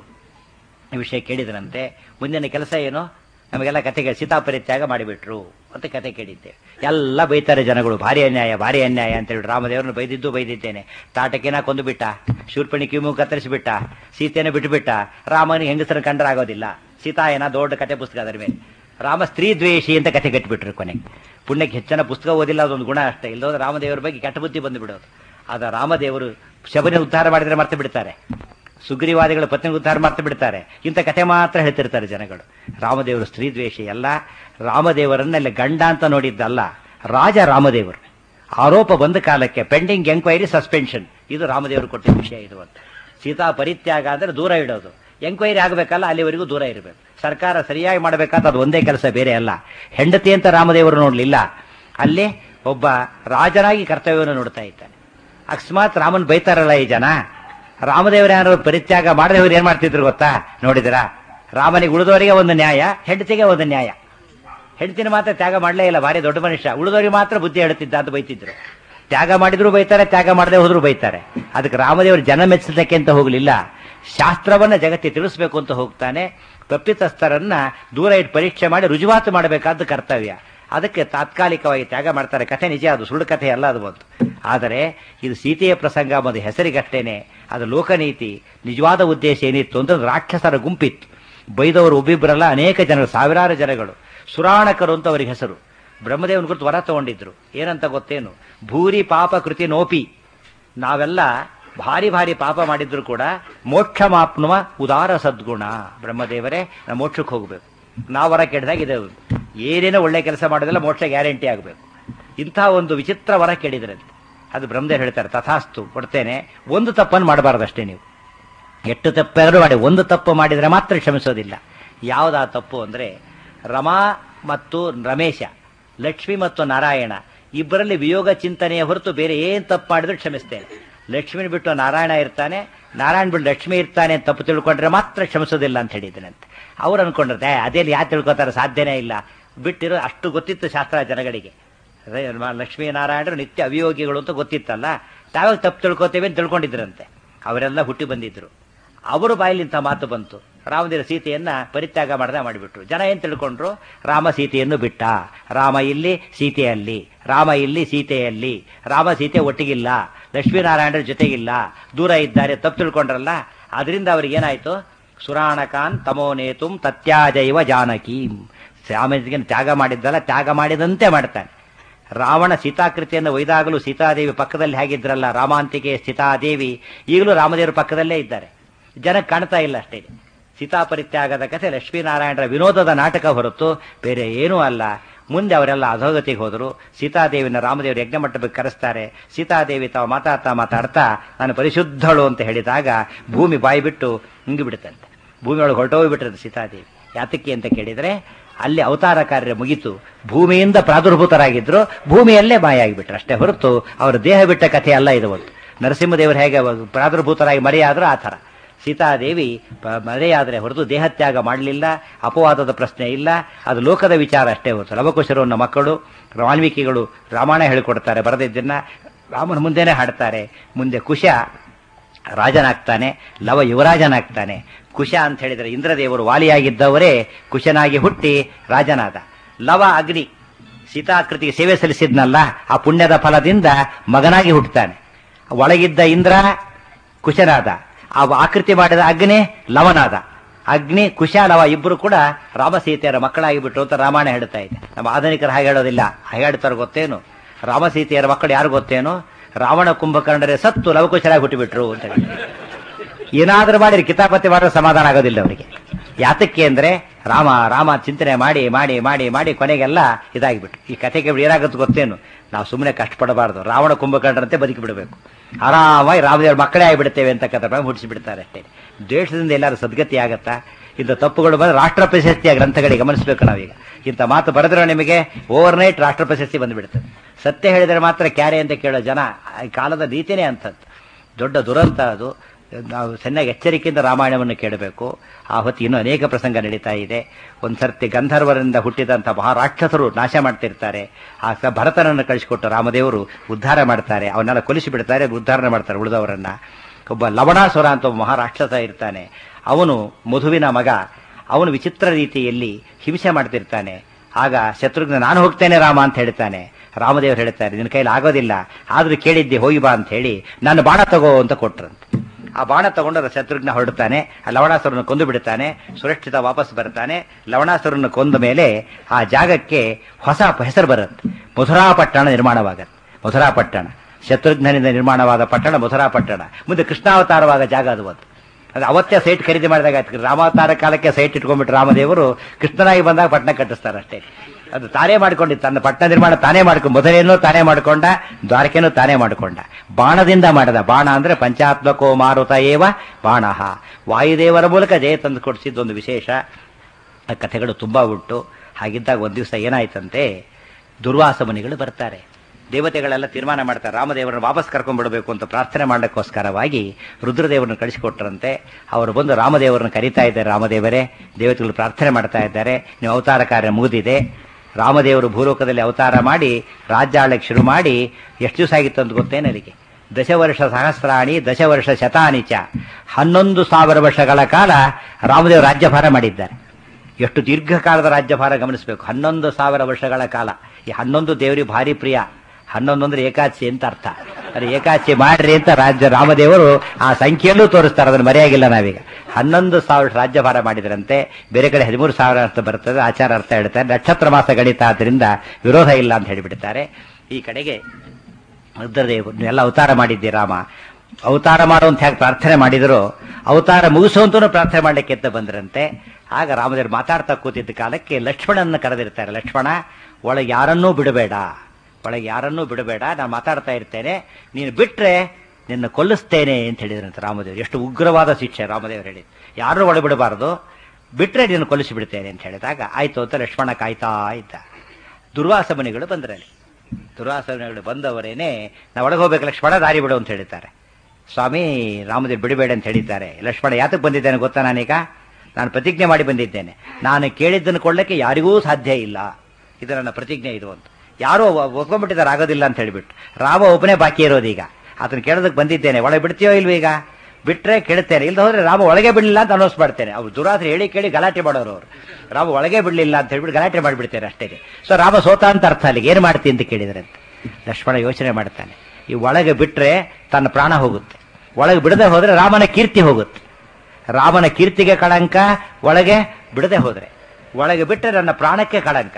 ಈ ವಿಷಯ ಕೇಳಿದ್ರಂತೆ. ಮುಂದಿನ ಕೆಲಸ ಏನು? ನಮಗೆಲ್ಲ ಕಥೆಗೆ ಸೀತಾಪರಿತ್ಯಾಗ ಮಾಡಿಬಿಟ್ರು ಅಂತ ಕತೆ ಕೇಳಿದ್ದೆ. ಎಲ್ಲ ಬೈತಾರೆ ಜನಗಳು, ಭಾರಿ ಅನ್ಯಾಯ ಅಂತೇಳಿ. ರಾಮದೇವರನ್ನು ಬೈದಿದ್ದೇನೆ. ತಾಟಕಿನ ಕೊಂದು ಬಿಟ್ಟ, ಶೂರ್ಪಣಿ ಕಿಮು ಕತ್ತರಿಸಿಬಿಟ್ಟ, ಸೀತೆಯನ್ನು ಬಿಟ್ಟುಬಿಟ್ಟ. ರಾಮನಿಗೆ ಹೆಂಗಸರನ್ನು ಕಂಡರಾಗೋದಿಲ್ಲ. ಸೀತಾಯನ ದೊಡ್ಡ ಕತೆ ಪುಸ್ತಕ ಅದರ ಮೇಲೆ. ರಾಮ ಸ್ತ್ರೀ ದ್ವೇಷಿ ಅಂತ ಕತೆ ಕಟ್ಟಿಬಿಟ್ರು. ಕೊನೆಗೆ ಪುಣ್ಯಕ್ಕೆ ಹೆಚ್ಚನ ಪುಸ್ತಕ ಓದಿಲ್ಲ, ಅದೊಂದು ಗುಣ ಅಷ್ಟೇ. ಇಲ್ಲೋದ್ರೆ ರಾಮದೇವರ ಬಗ್ಗೆ ಕೆಟ್ಟ ಬುದ್ಧಿ ಬಂದು ಬಿಡೋದು. ಆದ ರಾಮದೇವರು ಶಬರಿ ಉದ್ಧಾರ ಮಾಡಿದ್ರೆ ಮರ್ತು ಬಿಡ್ತಾರೆ, ಸುಗ್ರೀವಾದಿಗಳ ಪತ್ನಿ ಉದ್ಧಾರ ಮಾಡ್ತಾ ಬಿಡ್ತಾರೆ. ಇಂಥ ಕಥೆ ಮಾತ್ರ ಹೇಳ್ತಿರ್ತಾರೆ ಜನಗಳು. ರಾಮದೇವರು ಸ್ತ್ರೀ ದ್ವೇಷಿ ಅಲ್ಲ. ರಾಮದೇವರನ್ನೆಲ್ಲ ಗಂಡ ಅಂತ ನೋಡಿದ್ದಲ್ಲ, ರಾಜ ರಾಮದೇವರು. ಆರೋಪ ಬಂದ ಕಾಲಕ್ಕೆ ಪೆಂಡಿಂಗ್ ಎಂಕ್ವೈರಿ ಸಸ್ಪೆನ್ಷನ್, ಇದು ರಾಮದೇವರು ಕೊಟ್ಟಿದ್ದ ವಿಷಯ. ಇದು ಅಂತ ಸೀತಾ ಪರಿತ್ಯಾಗ ಅಂದ್ರೆ ದೂರ ಇಡೋದು. ಎಂಕ್ವೈರಿ ಆಗಬೇಕಲ್ಲ, ಅಲ್ಲಿವರೆಗೂ ದೂರ ಇರಬೇಕು. ಸರ್ಕಾರ ಸರಿಯಾಗಿ ಮಾಡಬೇಕಾದ ಅದು ಒಂದೇ ಕೆಲಸ, ಬೇರೆ ಅಲ್ಲ. ಹೆಂಡತಿ ಅಂತ ರಾಮದೇವರು ನೋಡ್ಲಿಲ್ಲ, ಅಲ್ಲಿ ಒಬ್ಬ ರಾಜನಾಗಿ ಕರ್ತವ್ಯವನ್ನು ನೋಡ್ತಾ ಇದ್ದಾನೆ. ಅಕಸ್ಮಾತ್ ರಾಮನ್ ಬೈತಾರಲ್ಲ ಈ ಜನ, ರಾಮದೇವರು ಯಾರು ಪರಿತ್ಯಾಗ ಮಾಡದೇವರು ಏನ್ ಮಾಡ್ತಿದ್ರು ಗೊತ್ತಾ? ನೋಡಿದಿರಾ? ರಾಮನಿಗೆ ಉಳಿದವರಿಗೆ ಒಂದು ನ್ಯಾಯ, ಹೆಂಡತಿಗೆ ಒಂದು ನ್ಯಾಯ. ಹೆಂಡತಿನ ಮಾತ್ರ ತ್ಯಾಗ ಮಾಡಲೇ ಇಲ್ಲ, ಭಾರಿ ದೊಡ್ಡ ಮನುಷ್ಯ. ಉಳಿದವರಿಗೆ ಮಾತ್ರ ಬುದ್ಧಿ ಹೇಳುತ್ತಿದ್ದ ಅಂತ ಬೈತಿದ್ರು. ತ್ಯಾಗ ಮಾಡಿದ್ರು ಬೈತಾರೆ, ತ್ಯಾಗ ಮಾಡದೆ ಹೋದ್ರು ಬೈತಾರೆ. ಅದಕ್ಕೆ ರಾಮದೇವರು ಜನ ಮೆಚ್ಚಲಿಕ್ಕೆ ಅಂತ ಹೋಗ್ಲಿಲ್ಲ, ಶಾಸ್ತ್ರವನ್ನ ಜಗತ್ತಿಗೆ ತಿಳಿಸ್ಬೇಕು ಅಂತ ಹೋಗ್ತಾನೆ. ತಪ್ಪಿತಸ್ಥರನ್ನ ದೂರ ಇಟ್ಟು ಪರೀಕ್ಷೆ ಮಾಡಿ ರುಜುವಾತು ಮಾಡಬೇಕಾದ ಕರ್ತವ್ಯ. ಅದಕ್ಕೆ ತಾತ್ಕಾಲಿಕವಾಗಿ ತ್ಯಾಗ ಮಾಡ್ತಾರೆ. ಕಥೆ ನಿಜ, ಅದು ಸುಳ್ಳು ಕಥೆ ಅಲ್ಲ ಅದು ಬಂತು. ಆದರೆ ಇದು ಸೀತೆಯ ಪ್ರಸಂಗ ಒಂದು ಹೆಸರಿಗಷ್ಟೇನೆ. ಅದು ಲೋಕನೀತಿ. ನಿಜವಾದ ಉದ್ದೇಶ ಏನಿತ್ತು ಅಂದ್ರೆ ರಾಕ್ಷಸರ ಗುಂಪಿತ್ತು. ಬೈದವರು ಒಬ್ಬಿಬ್ಬರಲ್ಲ, ಅನೇಕ ಜನರು, ಸಾವಿರಾರು ಜನಗಳು. ಸುರಾಣಕರು ಅಂತ ಅವರಿಗೆ ಹೆಸರು. ಬ್ರಹ್ಮದೇವನ ಕುರಿತು ವರ ತಗೊಂಡಿದ್ರು. ಏನಂತ ಗೊತ್ತೇನು? ಭೂರಿ ಪಾಪ ಕೃತಿ ನೋಪಿ, ನಾವೆಲ್ಲ ಭಾರಿ ಪಾಪ ಮಾಡಿದ್ರು ಕೂಡ ಮೋಕ್ಷ ಮಾಪ್ನುವ ಉದಾರ ಸದ್ಗುಣ. ಬ್ರಹ್ಮದೇವರೇ, ನಾವು ಮೋಕ್ಷಕ್ಕೆ ಹೋಗ್ಬೇಕು. ನಾವು ವರ ಕೆಡ್ದಾಗ ಇದೆ, ಏನೇನೋ ಒಳ್ಳೆ ಕೆಲಸ ಮಾಡೋದೆಲ್ಲ ಮೋಕ್ಷ ಗ್ಯಾರಂಟಿ ಆಗಬೇಕು. ಇಂಥ ಒಂದು ವಿಚಿತ್ರ ವರ ಕೇಳಿದ್ರಂತೆ. ಅದು ಬ್ರಹ್ಮದೇವರು ಹೇಳ್ತಾರೆ, ತಥಾಸ್ತು ಕೊಡ್ತೇನೆ, ಒಂದು ತಪ್ಪನ್ನು ಮಾಡಬಾರ್ದಷ್ಟೇ. ನೀವು ಎಷ್ಟು ತಪ್ಪಾದ್ರೂ ಮಾಡಿ, ಒಂದು ತಪ್ಪು ಮಾಡಿದರೆ ಮಾತ್ರ ಕ್ಷಮಿಸೋದಿಲ್ಲ. ಯಾವುದಾ ತಪ್ಪು ಅಂದ್ರೆ, ರಮಾ ಮತ್ತು ರಮೇಶ, ಲಕ್ಷ್ಮಿ ಮತ್ತು ನಾರಾಯಣ ಇಬ್ಬರಲ್ಲಿ ವಿಯೋಗ ಚಿಂತನೆಯ ಹೊರತು ಬೇರೆ ಏನ್ ತಪ್ಪು ಮಾಡಿದ್ರು ಕ್ಷಮಿಸ್ತೇನೆ. ಲಕ್ಷ್ಮಿನ ಬಿಟ್ಟು ನಾರಾಯಣ ಇರ್ತಾನೆ, ನಾರಾಯಣ ಬಿಟ್ಟು ಲಕ್ಷ್ಮಿ ಇರ್ತಾನೆ ಅಂತ ತಪ್ಪು ತಿಳ್ಕೊಂಡ್ರೆ ಮಾತ್ರ ಕ್ಷಮಿಸೋದಿಲ್ಲ ಅಂತ ಹೇಳಿದ್ದೇನಂತೆ. ಅವ್ರು ಅನ್ಕೊಂಡಿರ್ತೆ ಅದೇಲಿ ಯಾರು ತಿಳ್ಕೊತಾರೆ, ಸಾಧ್ಯನೇ ಇಲ್ಲ. ಬಿಟ್ಟಿರೋ ಅಷ್ಟು ಗೊತ್ತಿತ್ತು ಶಾಸ್ತ್ರ ಜನಗಳಿಗೆ. ಲಕ್ಷ್ಮೀ ನಾರಾಯಣರು ನಿತ್ಯ ಅವಿಯೋಗಿಗಳು ಅಂತ ಗೊತ್ತಿತ್ತಲ್ಲ, ತಾವಾಗ ತಪ್ಪು ತಿಳ್ಕೊತೇವೆ ಅಂತ ತಿಳ್ಕೊಂಡಿದ್ರಂತೆ. ಅವರೆಲ್ಲ ಹುಟ್ಟಿ ಬಂದಿದ್ರು. ಅವರು ಬಾಯಲ್ಲಿ ಇಂಥ ಮಾತು ಬಂತು. ರಾಮದೇವ ಸೀತೆಯನ್ನ ಪರಿತ್ಯಾಗ ಮಾಡಿಬಿಟ್ರು. ಜನ ಏನ್ ತಿಳ್ಕೊಂಡ್ರು? ರಾಮ ಸೀತೆಯನ್ನು ಬಿಟ್ಟ, ರಾಮ ಇಲ್ಲಿ ಸೀತೆಯಲ್ಲಿ, ರಾಮ ಇಲ್ಲಿ ಸೀತೆಯಲ್ಲಿ, ರಾಮ ಸೀತೆ ಒಟ್ಟಿಗಿಲ್ಲ, ಲಕ್ಷ್ಮೀನಾರಾಯಣರ ಜೊತೆಗಿಲ್ಲ, ದೂರ ಇದ್ದಾರೆ, ತಪ್ಪು ತಿಳ್ಕೊಂಡ್ರಲ್ಲ. ಅದರಿಂದ ಅವ್ರಿಗೆ ಏನಾಯ್ತು? ಸುರಾಣಕಾನ್ ತಮೋನೇತುಂ ತತ್ಯಾಜೈವ ಜಾನಕಿ. ರಾಮನಿಗೆ ತ್ಯಾಗ ಮಾಡಿದ್ದಲ್ಲ, ತ್ಯಾಗ ಮಾಡಿದಂತೆ ಮಾಡ್ತಾನೆ. ರಾವಣ ಸೀತಾಕೃತಿಯನ್ನು ಒಯ್ದಾಗಲೂ ಸೀತಾದೇವಿ ಪಕ್ಕದಲ್ಲಿ ಹೇಗಿದ್ರಲ್ಲ, ರಾಮಾಂತಿಕೆ ಸೀತಾದೇವಿ ಈಗಲೂ ರಾಮದೇವರ ಪಕ್ಕದಲ್ಲೇ ಇದ್ದಾರೆ. ಜನಕ್ಕೆ ಕಾಣ್ತಾ ಇಲ್ಲ ಅಷ್ಟೇ. ಸೀತಾಪರಿತ್ಯಾಗದ ಕಥೆ ಲಕ್ಷ್ಮೀನಾರಾಯಣರ ವಿನೋದದ ನಾಟಕ ಹೊರತು ಬೇರೆ ಏನೂ ಅಲ್ಲ. ಮುಂದೆ ಅವರೆಲ್ಲ ಅಧೋಗತಿಗೆ ಹೋದರು. ಸೀತಾದೇವಿನ ರಾಮದೇವರು ಯಜ್ಞ ಮಂಟಪಕ್ಕೆ ಕರೆಸ್ತಾರೆ. ಸೀತಾದೇವಿ ತಾವು ಮಾತಾಡ್ತಾ ನಾನು ಪರಿಶುದ್ಧಳು ಅಂತ ಹೇಳಿದಾಗ ಭೂಮಿ ಬಾಯಿ ಬಿಟ್ಟು ಹಿಂಗಿ ಬಿಡುತ್ತಂತೆ. ಭೂಮಿಯೊಳಗೆ ಹೊರಟೋಗ್ಬಿಟ್ಟಿರುತ್ತೆ ಸೀತಾದೇವಿ. ಯಾತಕ್ಕೆ ಅಂತ ಕೇಳಿದರೆ ಅಲ್ಲಿ ಅವತಾರ ಕಾರ್ಯ ಮುಗಿತು. ಭೂಮಿಯಿಂದ ಪ್ರಾದುರ್ಭೂತರಾಗಿದ್ರು, ಭೂಮಿಯಲ್ಲೇ ಮಾಯಾಗಿಬಿಟ್ರು ಅಷ್ಟೇ ಹೊರತು ಅವರ ದೇಹ ಬಿಟ್ಟ ಕಥೆ ಅಲ್ಲ ಇದು. ಒಂದು ನರಸಿಂಹದೇವರು ಹೇಗೆ ಪ್ರಾದುರ್ಭೂತರಾಗಿ ಮರೆಯಾದರೂ ಆ ಥರ ಸೀತಾದೇವಿ ಮರೆಯಾದರೆ ಹೊರತು ದೇಹತ್ಯಾಗ ಮಾಡಲಿಲ್ಲ. ಅಪವಾದದ ಪ್ರಶ್ನೆ ಇಲ್ಲ. ಅದು ಲೋಕದ ವಿಚಾರ ಅಷ್ಟೇ ಹೊರತು. ಲವಕುಶರವನ್ನ ಮಕ್ಕಳು ವಾಲ್ಮೀಕಿಗಳು ರಾಮಾಯಣ ಹೇಳಿಕೊಡ್ತಾರೆ. ಬರೆದಿದ್ದನ್ನ ರಾಮನ ಮುಂದೆನೇ ಹಾಡ್ತಾರೆ. ಮುಂದೆ ಕುಶ ರಾಜನಾಗ್ತಾನೆ, ಲವ ಯುವರಾಜನಾಗ್ತಾನೆ. ಕುಶ ಅಂತ ಹೇಳಿದರೆ ಇಂದ್ರದೇವರು ವಾಲಿಯಾಗಿದ್ದವರೇ ಕುಶನಾಗಿ ಹುಟ್ಟಿ ರಾಜನಾದ. ಲವ ಅಗ್ನಿ ಸೀತಾಕೃತಿಗೆ ಸೇವೆ ಸಲ್ಲಿಸಿದ್ನಲ್ಲ, ಆ ಪುಣ್ಯದ ಫಲದಿಂದ ಮಗನಾಗಿ ಹುಟ್ಟುತ್ತಾನೆ. ಒಳಗಿದ್ದ ಇಂದ್ರ ಕುಶನಾದ, ಆ ಆಕೃತಿ ಮಾಡಿದ ಅಗ್ನಿ ಲವನಾದ. ಅಗ್ನಿ ಕುಶ ಲವ ಇಬ್ಬರು ಕೂಡ ರಾಮಸೀತೆಯರ ಮಕ್ಕಳಾಗಿ ಬಿಟ್ರು ಅಂತ ರಾಮಾಯಣ ಹೇಳ್ತಾ ಇದೆ. ನಮ್ಮ ಆಧುನಿಕರು ಹಾಗೆ ಹೇಳೋದಿಲ್ಲ. ಹಾಗೆ ಹೇಳ್ತಾರೆ ಗೊತ್ತೇನು? ರಾಮಸೀತೆಯರ ಮಕ್ಕಳು ಯಾರು ಗೊತ್ತೇನು? ರಾವಣ ಕುಂಭಕರ್ಣರೇ ಸತ್ತು ಲವಕುಶರಾಗಿ ಹುಟ್ಟಿಬಿಟ್ರು ಅಂತ ಹೇಳಿ. ಏನಾದ್ರೂ ಮಾಡಿ ಕಿತಾಪತಿ ಮಾಡಿದ್ರೆ ಸಮಾಧಾನ ಆಗೋದಿಲ್ಲ ಅವರಿಗೆ. ಯಾತಕ್ಕೆ ಅಂದ್ರೆ ರಾಮ ರಾಮ ಚಿಂತನೆ ಮಾಡಿ ಮಾಡಿ ಮಾಡಿ ಮಾಡಿ ಕೊನೆಗೆಲ್ಲ ಇದಾಗಿಬಿಟ್ರು. ಈ ಕಥೆಗೆ ಏನಾಗುತ್ತೆ ಗೊತ್ತೇನು? ನಾವು ಸುಮ್ಮನೆ ಕಷ್ಟಪಡಬಾರ್ದು. ರಾವಣ ಕುಂಭಕರ್ಣರಂತೆ ಬದುಕಿ ಬಿಡಬೇಕು. ಆರಾಮಾಗಿ ರಾಮದೇವ್ರ ಮಕ್ಕಳೇ ಆಗಿಬಿಡ್ತೇವೆ ಅಂತ ಕಥೆ ಹುಟ್ಟಿಸಿಬಿಡ್ತಾರೆ ಅಷ್ಟೇ. ದೇಶದಿಂದ ಎಲ್ಲರೂ ಸದ್ಗತಿ ಆಗತ್ತಾ? ಇಂಥ ತಪ್ಪುಗಳು ಬಂದ್ರೆ ರಾಷ್ಟ್ರ ಪ್ರಶಸ್ತಿಯ ಗ್ರಂಥಗಳಿಗೆ ಗಮನಿಸಬೇಕು ನಾವೀಗ. ಇಂಥ ಮಾತು ಬರೆದ್ರೆ ನಿಮಗೆ ಓವರ್ನೈಟ್ ರಾಷ್ಟ್ರ ಪ್ರಶಸ್ತಿ ಬಂದುಬಿಡುತ್ತದೆ. ಸತ್ಯ ಹೇಳಿದರೆ ಮಾತ್ರ ಕ್ಯಾರೆ ಅಂತ ಕೇಳೋ ಜನ ಈ ಕಾಲದ ನೀತಿನೇ ಅಂಥದ್ದು. ದೊಡ್ಡ ದುರಂತ ಅದು. ನಾವು ಚೆನ್ನಾಗಿ ಎಚ್ಚರಿಕೆಯಿಂದ ರಾಮಾಯಣವನ್ನು ಕೇಳಬೇಕು. ಆ ಹೊತ್ತು ಇನ್ನೂ ಅನೇಕ ಪ್ರಸಂಗ ನಡೀತಾ ಇದೆ. ಒಂದು ಸರ್ತಿ ಗಂಧರ್ವರಿಂದ ಹುಟ್ಟಿದಂಥ ಮಹಾರಾಕ್ಷಸರು ನಾಶ ಮಾಡ್ತಿರ್ತಾರೆ. ಆ ಭರತನನ್ನು ಕಳಿಸಿಕೊಟ್ಟು ರಾಮದೇವರು ಉದ್ಧಾರ ಮಾಡ್ತಾರೆ. ಅವನ್ನೆಲ್ಲ ಕೊಲಿಸಿ ಬಿಡ್ತಾರೆ, ಉದ್ಧಾರ ಮಾಡ್ತಾರೆ ಉಳಿದವರನ್ನ. ಒಬ್ಬ ಲವಣಾಸುರ ಅಂತ ಒಬ್ಬ ಮಹಾರಾಕ್ಷಸ ಇರ್ತಾನೆ. ಅವನು ಮಧುವಿನ ಮಗ. ಅವನು ವಿಚಿತ್ರ ರೀತಿಯಲ್ಲಿ ಹಿಂಸೆ ಮಾಡ್ತಿರ್ತಾನೆ. ಆಗ ಶತ್ರುಘ್ನ ನಾನು ಹೋಗ್ತೇನೆ ರಾಮ ಅಂತ ಹೇಳ್ತಾನೆ. ರಾಮದೇವರು ಹೇಳ್ತಾರೆ ನಿನ್ನ ಕೈಲಿ ಆಗೋದಿಲ್ಲ, ಆದ್ರೂ ಕೇಳಿದ್ದೆ ಹೋಗಿ ಬಾ ಅಂತ ಹೇಳಿ ನಾನು ಬಾಣ ತಗೋ ಅಂತ ಕೊಟ್ರಂತೆ. ಆ ಬಾಣ ತಗೊಂಡು ಶತ್ರುಘ್ನ ಹೊರಡ್ತಾನೆ. ಆ ಲವಣಾಸುರನ್ನು ಕೊಂದು ಬಿಡುತ್ತಾನೆ. ಸುರಕ್ಷಿತ ವಾಪಸ್ ಬರ್ತಾನೆ. ಲವಣಾಸುರನ್ನು ಕೊಂದ ಮೇಲೆ ಆ ಜಾಗಕ್ಕೆ ಹೊಸ ಹೆಸರು ಬರುತ್ತೆ. ಮಥುರಾಪಟ್ಟಣ ನಿರ್ಮಾಣವಾಗತ್ತೆ. ಮಥುರಾಪಟ್ಟಣ ಶತ್ರುಘ್ನಿಂದ ನಿರ್ಮಾಣವಾದ ಪಟ್ಟಣ ಮಥುರಾಪಟ್ಟಣ. ಮುಂದೆ ಕೃಷ್ಣಾವತಾರವಾದ ಜಾಗ ಅದು. ಅದು ಅವತ್ತೇ ಸೈಟ್ ಖರೀದಿ ಮಾಡಿದಾಗ ಆಯ್ತು. ರಾಮಾವತಾರ ಕಾಲಕ್ಕೆ ಸೈಟ್ ಇಟ್ಕೊಂಡ್ಬಿಟ್ಟು ರಾಮದೇವರು ಕೃಷ್ಣನಾಗಿ ಬಂದಾಗ ಪಟ್ಟಣ ಕಟ್ಟಿಸ್ತಾರೆ ಅಷ್ಟೇ. ಅದು ತಾನೇ ಮಾಡ್ಕೊಂಡಿತ್ತು. ತನ್ನ ಪಟ್ಟಣ ನಿರ್ಮಾಣ ತಾನೇ ಮಾಡ್ಕೊಂಡು, ಮೊದಲೇನೋ ತಾನೇ ಮಾಡಿಕೊಂಡ, ದ್ವಾರಕೆನೂ ತಾನೇ ಮಾಡಿಕೊಂಡ. ಬಾಣದಿಂದ ಮಾಡಿದ. ಬಾಣ ಅಂದ್ರೆ ಪಂಚಾತ್ಮಕೋ ಮಾರುತ ಏವ ಬಾಣ. ವಾಯುದೇವರ ಮೂಲಕ ಜಯ ತಂದು ಕೊಡಿಸಿದ್ದೊಂದು ವಿಶೇಷ. ಆ ಕಥೆಗಳು ತುಂಬಾ ಉಂಟು. ಹಾಗಿದ್ದಾಗ ಒಂದು ದಿವಸ ಏನಾಯ್ತಂತೆ, ದುರ್ವಾಸ ಮುನಿಗಳು ಬರ್ತಾರೆ. ದೇವತೆಗಳೆಲ್ಲ ತೀರ್ಮಾನ ಮಾಡ್ತಾರೆ ರಾಮದೇವರನ್ನು ವಾಪಸ್ ಕರ್ಕೊಂಡ್ಬಿಡಬೇಕು ಅಂತ ಪ್ರಾರ್ಥನೆ ಮಾಡಕ್ಕೋಸ್ಕರವಾಗಿ ರುದ್ರದೇವರನ್ನು ಕಳಿಸಿಕೊಟ್ರಂತೆ. ಅವರು ಬಂದು ರಾಮದೇವರನ್ನು ಕರೀತಾ ಇದ್ದಾರೆ. ರಾಮದೇವರೇ, ದೇವತೆಗಳು ಪ್ರಾರ್ಥನೆ ಮಾಡ್ತಾ ಇದ್ದಾರೆ, ನೀವು ಅವತಾರ ಕಾರ್ಯ ಮುಗಿದಿದೆ. ರಾಮದೇವರು ಭೂಲೋಕದಲ್ಲಿ ಅವತಾರ ಮಾಡಿ ರಾಜ್ಯ ಆಳಕ್ಕೆ ಶುರು ಮಾಡಿ ಎಷ್ಟು ದಿವಸ ಆಗಿತ್ತು ಅಂತ ಗೊತ್ತೇನರಿಗೆ? ದಶವರ್ಷ ಸಹಸ್ರಾಣಿ ದಶವರ್ಷ ಶತಾನಿಚ. 11,000 ವರ್ಷಗಳ ಕಾಲ ರಾಮದೇವರು ರಾಜ್ಯಭಾರ ಮಾಡಿದ್ದಾರೆ. ಎಷ್ಟು ದೀರ್ಘಕಾಲದ ರಾಜ್ಯಭಾರ ಗಮನಿಸಬೇಕು. 11,000 ವರ್ಷಗಳ ಕಾಲ. ಈ 11 ದೇವರಿಗೆ ಭಾರಿ ಪ್ರಿಯ. 11 ಅಂದ್ರೆ ಏಕಾದಶಿ ಅಂತ ಅರ್ಥ. ಅದು ಏಕಾದಶಿ ಮಾಡ್ರಿ ಅಂತ ರಾಮದೇವರು ಆ ಸಂಖ್ಯೆಯಲ್ಲೂ ತೋರಿಸ್ತಾರೆ. ಅದನ್ನು ಮರೆಯಾಗಿಲ್ಲ ನಾವೀಗ. 11,000 ರಾಜ್ಯಭಾರ ಮಾಡಿದ್ರಂತೆ. ಬೇರೆ ಕಡೆ 13,000 ಅರ್ಥ ಬರ್ತದೆ. ಆಚಾರ ಅರ್ಥ ಹೇಳ್ತಾರೆ. ನಕ್ಷತ್ರ ಮಾಸ ಗಣಿತ ಆದ್ರಿಂದ ವಿರೋಧ ಇಲ್ಲ ಅಂತ ಹೇಳಿಬಿಡ್ತಾರೆ. ಈ ಕಡೆಗೆ ರುದ್ರದೇವರು ಎಲ್ಲ ಅವತಾರ ಮಾಡಿದ್ದೆ ರಾಮ. ಅವತಾರ ಮಾಡುವಂತ ಹೇಗೆ ಪ್ರಾರ್ಥನೆ ಮಾಡಿದ್ರು, ಅವತಾರ ಮುಗಿಸುವಂತೂ ಪ್ರಾರ್ಥನೆ ಮಾಡ್ಲಿಕ್ಕೆ ಅಂತ ಬಂದ್ರಂತೆ. ಆಗ ರಾಮದೇವರು ಮಾತಾಡ್ತಾ ಕೂತಿದ್ದ ಕಾಲಕ್ಕೆ ಲಕ್ಷ್ಮಣನ ಕರೆದಿರ್ತಾರೆ. ಲಕ್ಷ್ಮಣ, ಒಳಗೆ ಯಾರನ್ನೂ ಬಿಡಬೇಡ, ಒಳಗೆ ಯಾರನ್ನೂ ಬಿಡಬೇಡ, ನಾನು ಮಾತಾಡ್ತಾ ಇರ್ತೇನೆ, ನೀನು ಬಿಟ್ರೆ ನಿನ್ನ ಕೊಲ್ಲಿಸ್ತೇನೆ ಅಂತ ಹೇಳಿದ್ರಂತೆ ರಾಮದೇವರು. ಎಷ್ಟು ಉಗ್ರವಾದ ಶಿಕ್ಷೆ ರಾಮದೇವರು ಹೇಳಿ. ಯಾರೂ ಒಳಗೆ ಬಿಡಬಾರದು, ಬಿಟ್ರೆ ನೀನು ಕೊಲ್ಲಿಸಿ ಬಿಡ್ತೇನೆ ಅಂತ ಹೇಳಿದಾಗ ಆಯ್ತು ಅಂತ ಲಕ್ಷ್ಮಣ ಕಾಯ್ತಾ ಇದ್ದ. ದುರ್ವಾಸ ಮುನಿಗಳು ಬಂದ್ರಲ್ಲಿ. ದುರ್ವಾಸ ಮುನಿಗಳು ಬಂದವರೇನೆ ನಾವು ಒಳಗೆ ಹೋಗ್ಬೇಕು ಲಕ್ಷ್ಮಣ, ದಾರಿ ಬಿಡು ಅಂತ ಹೇಳಿದ್ದಾರೆ. ಸ್ವಾಮಿ ರಾಮದೇವ್ ಬಿಡಬೇಡ ಅಂತ ಹೇಳಿದ್ದಾರೆ. ಲಕ್ಷ್ಮಣ, ಯಾತಕ್ಕೆ ಬಂದಿದ್ದೇನೆ ಗೊತ್ತಾ? ನಾನೀಗ ನಾನು ಪ್ರತಿಜ್ಞೆ ಮಾಡಿ ಬಂದಿದ್ದೇನೆ. ನಾನು ಕೇಳಿದ್ದನ್ನು ಕೊಡ್ಲಿಕ್ಕೆ ಯಾರಿಗೂ ಸಾಧ್ಯ ಇಲ್ಲ. ಇದು ನನ್ನ ಪ್ರತಿಜ್ಞೆ. ಇದು ಅಂತ ಯಾರೋ ಒಪ್ಕೊಂಡ್ಬಿಟ್ಟಿದ್ದಾರೆ, ಆಗೋದಿಲ್ಲ ಅಂತ ಹೇಳಿಬಿಟ್ಟು. ರಾಮ ಒಬ್ಬನೇ ಬಾಕಿ ಇರೋದೀಗ. ಅದನ್ನು ಕೇಳೋದಕ್ಕೆ ಬಂದಿದ್ದೇನೆ. ಒಳಗೆ ಬಿಡ್ತೀಯೋ ಇಲ್ವ? ಈಗ ಬಿಟ್ರೆ ಕೇಳ್ತೇನೆ, ಇಲ್ಲದ ಹೋದ್ರೆ ರಾಮ ಒಳಗೆ ಬಿಡಲಿಲ್ಲ ಅಂತ ಅನೌನ್ಸ್ ಮಾಡ್ತೇನೆ. ಅವ್ರು ದುರಾತ್ರಿ ಹೇಳಿ ಕೇಳಿ ಗಲಾಟೆ ಮಾಡೋರು. ಅವರು ರಾಮ ಒಳಗೆ ಬಿಡಲಿಲ್ಲ ಅಂತ ಹೇಳ್ಬಿಟ್ಟು ಗಲಾಟೆ ಮಾಡಿಬಿಡ್ತೇನೆ ಅಷ್ಟೇ. ಸೊ ರಾಮ ಸೋತ ಅಂತ ಅರ್ಥ. ಅಲ್ಲಿಗೆ ಏನು ಮಾಡ್ತೀನಿ ಅಂತ ಕೇಳಿದ್ರೆ ಲಕ್ಷ್ಮಣ ಯೋಚನೆ ಮಾಡ್ತಾನೆ. ಈ ಒಳಗೆ ಬಿಟ್ರೆ ತನ್ನ ಪ್ರಾಣ ಹೋಗುತ್ತೆ, ಒಳಗೆ ಬಿಡದೆ ಹೋದ್ರೆ ರಾಮನ ಕೀರ್ತಿ ಹೋಗುತ್ತೆ. ರಾಮನ ಕೀರ್ತಿಗೆ ಕಳಂಕ. ಒಳಗೆ ಬಿಡದೆ ಹೋದ್ರೆ, ಒಳಗೆ ಬಿಟ್ಟರೆ ನನ್ನ ಪ್ರಾಣಕ್ಕೆ ಕಳಂಕ.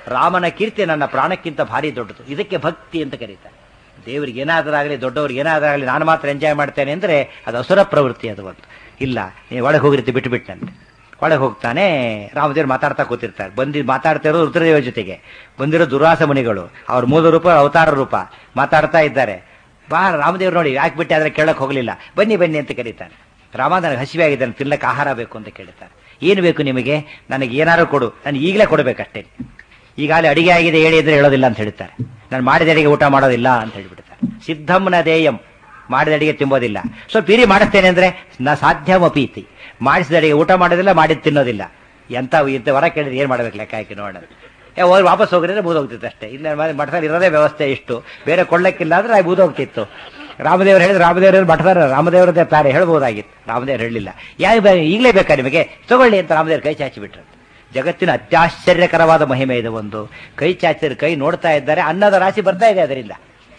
ರಾಮನ ಕೀರ್ತಿ ನನ್ನ ಪ್ರಾಣಕ್ಕಿಂತ ಭಾರಿ ದೊಡ್ಡದು. ಇದಕ್ಕೆ ಭಕ್ತಿ ಅಂತ ಕರೀತಾರೆ. ದೇವರಿಗೆ ಏನಾದರಾಗಲಿ, ದೊಡ್ಡವ್ರಿಗೆ ಏನಾದರಾಗಲಿ, ನಾನು ಮಾತ್ರ ಎಂಜಾಯ್ ಮಾಡ್ತೇನೆ ಅಂದರೆ ಅದು ಅಸುರ ಪ್ರವೃತ್ತಿ. ಅದು ಒಂದು ಇಲ್ಲ, ನೀವು ಒಳಗೆ ಹೋಗಿರ್ತಿ ಬಿಟ್ಟುಬಿಟ್ಟಂತೆ. ಒಳಗೆ ಹೋಗ್ತಾನೆ, ರಾಮದೇವರು ಮಾತಾಡ್ತಾ ಕೂತಿರ್ತಾರೆ. ಮಾತಾಡ್ತಾ ಇರೋದು ರುದ್ರದೇವರ ಜೊತೆಗೆ ಬಂದಿರೋ ದುರ್ವಾಸ ಮುನಿಗಳು, ಅವ್ರ ಮೂಲ ರೂಪ ಅವತಾರ ರೂಪ ಮಾತಾಡ್ತಾ ಇದ್ದಾರೆ. ಬಾ ರಾಮದೇವ್ರು ನೋಡಿ ಯಾಕೆ ಬಿಟ್ಟೆ ಆದರೆ ಕೇಳಕ್ಕೆ ಹೋಗಲಿಲ್ಲ, ಬನ್ನಿ ಬನ್ನಿ ಅಂತ ಕರೀತಾನೆ. ರಾಮ ನನಗೆ ಹಸಿವೆ ಆಗಿದ್ದಾನೆ, ತಿನ್ನಕ್ಕೆ ಆಹಾರ ಬೇಕು ಅಂತ ಕೇಳ್ತಾರೆ. ಏನು ಬೇಕು ನಿಮಗೆ? ನನಗೆ ಏನಾರು ಕೊಡು, ನಾನು ಈಗಲೇ ಕೊಡಬೇಕಷ್ಟೇ. ಈಗಾಗಲೇ ಅಡಿಗೆ ಆಗಿದೆ ಹೇಳಿ ಅಂದರೆ ಹೇಳೋದಿಲ್ಲ ಅಂತ ಹೇಳ್ತಾರೆ. ನಾನು ಮಾಡಿದ ಅಡಿಗೆ ಊಟ ಮಾಡೋದಿಲ್ಲ ಅಂತ ಹೇಳಿಬಿಡ್ತಾರೆ. ಸಿದ್ಧಂನ ದೇಯಂ, ಮಾಡಿದ ಅಡಿಗೆ ತಿಂಬೋದಿಲ್ಲ. ಸ್ವಲ್ಪ ಇರಿ ಮಾಡಿಸ್ತೇನೆ ಅಂದರೆ ನಾ ಸಾಧ್ಯವಪೀತಿ, ಮಾಡಿಸಿದ ಅಡಿಗೆ ಊಟ ಮಾಡೋದಿಲ್ಲ, ಮಾಡಿದ್ದು ತಿನ್ನೋದಿಲ್ಲ. ಇಂಥ ಹೊರ ಕೇಳಿದ್ರೆ ಏನು ಮಾಡ್ಬೇಕು ಲೆಕ್ಕ ಹಾಕಿ ನೋಡೋಣ. ಹೋಗಿ ವಾಪಸ್ ಹೋಗಿದ್ರೆ ಬೂದೋಗ್ತಿತ್ತು ಅಷ್ಟೇ. ಇಲ್ಲ ಮಠದಲ್ಲಿ ಇರೋದೇ ವ್ಯವಸ್ಥೆ ಇಷ್ಟು, ಬೇರೆ ಕೊಳ್ಳಕ್ಕಿಲ್ಲ ಅಂದ್ರೆ ಬೂದೋಗ್ತಿತ್ತು. ರಾಮದೇವರು ಹೇಳಿದ್ರೆ ರಾಮದೇವರು ಮಠದಾರ ರಾಮದೇವರದೇ ಪ್ಲಾರೆ ಹೇಳ್ಬೋದಾಗಿತ್ತು. ರಾಮದೇವರು ಹೇಳಲಿಲ್ಲ. ಯಾಕೆ ಈಗಲೇ ಬೇಕಾ ನಿಮಗೆ, ತಗೊಳ್ಳಿ ಅಂತ ರಾಮದೇವರು ಕೈ ಚಾಚಿ ಬಿಟ್ರು. ಜಗತ್ತಿನ ಅತ್ಯಾಶ್ಚರ್ಯಕರವಾದ ಮಹಿಮೆ ಇದು. ಒಂದು ಕೈ ಚಾಚಿದ ಕೈ ನೋಡ್ತಾ ಇದ್ದಾರೆ, ಅನ್ನದ ರಾಶಿ ಬರ್ತಾ ಇದೆ ಅದರಿಂದ.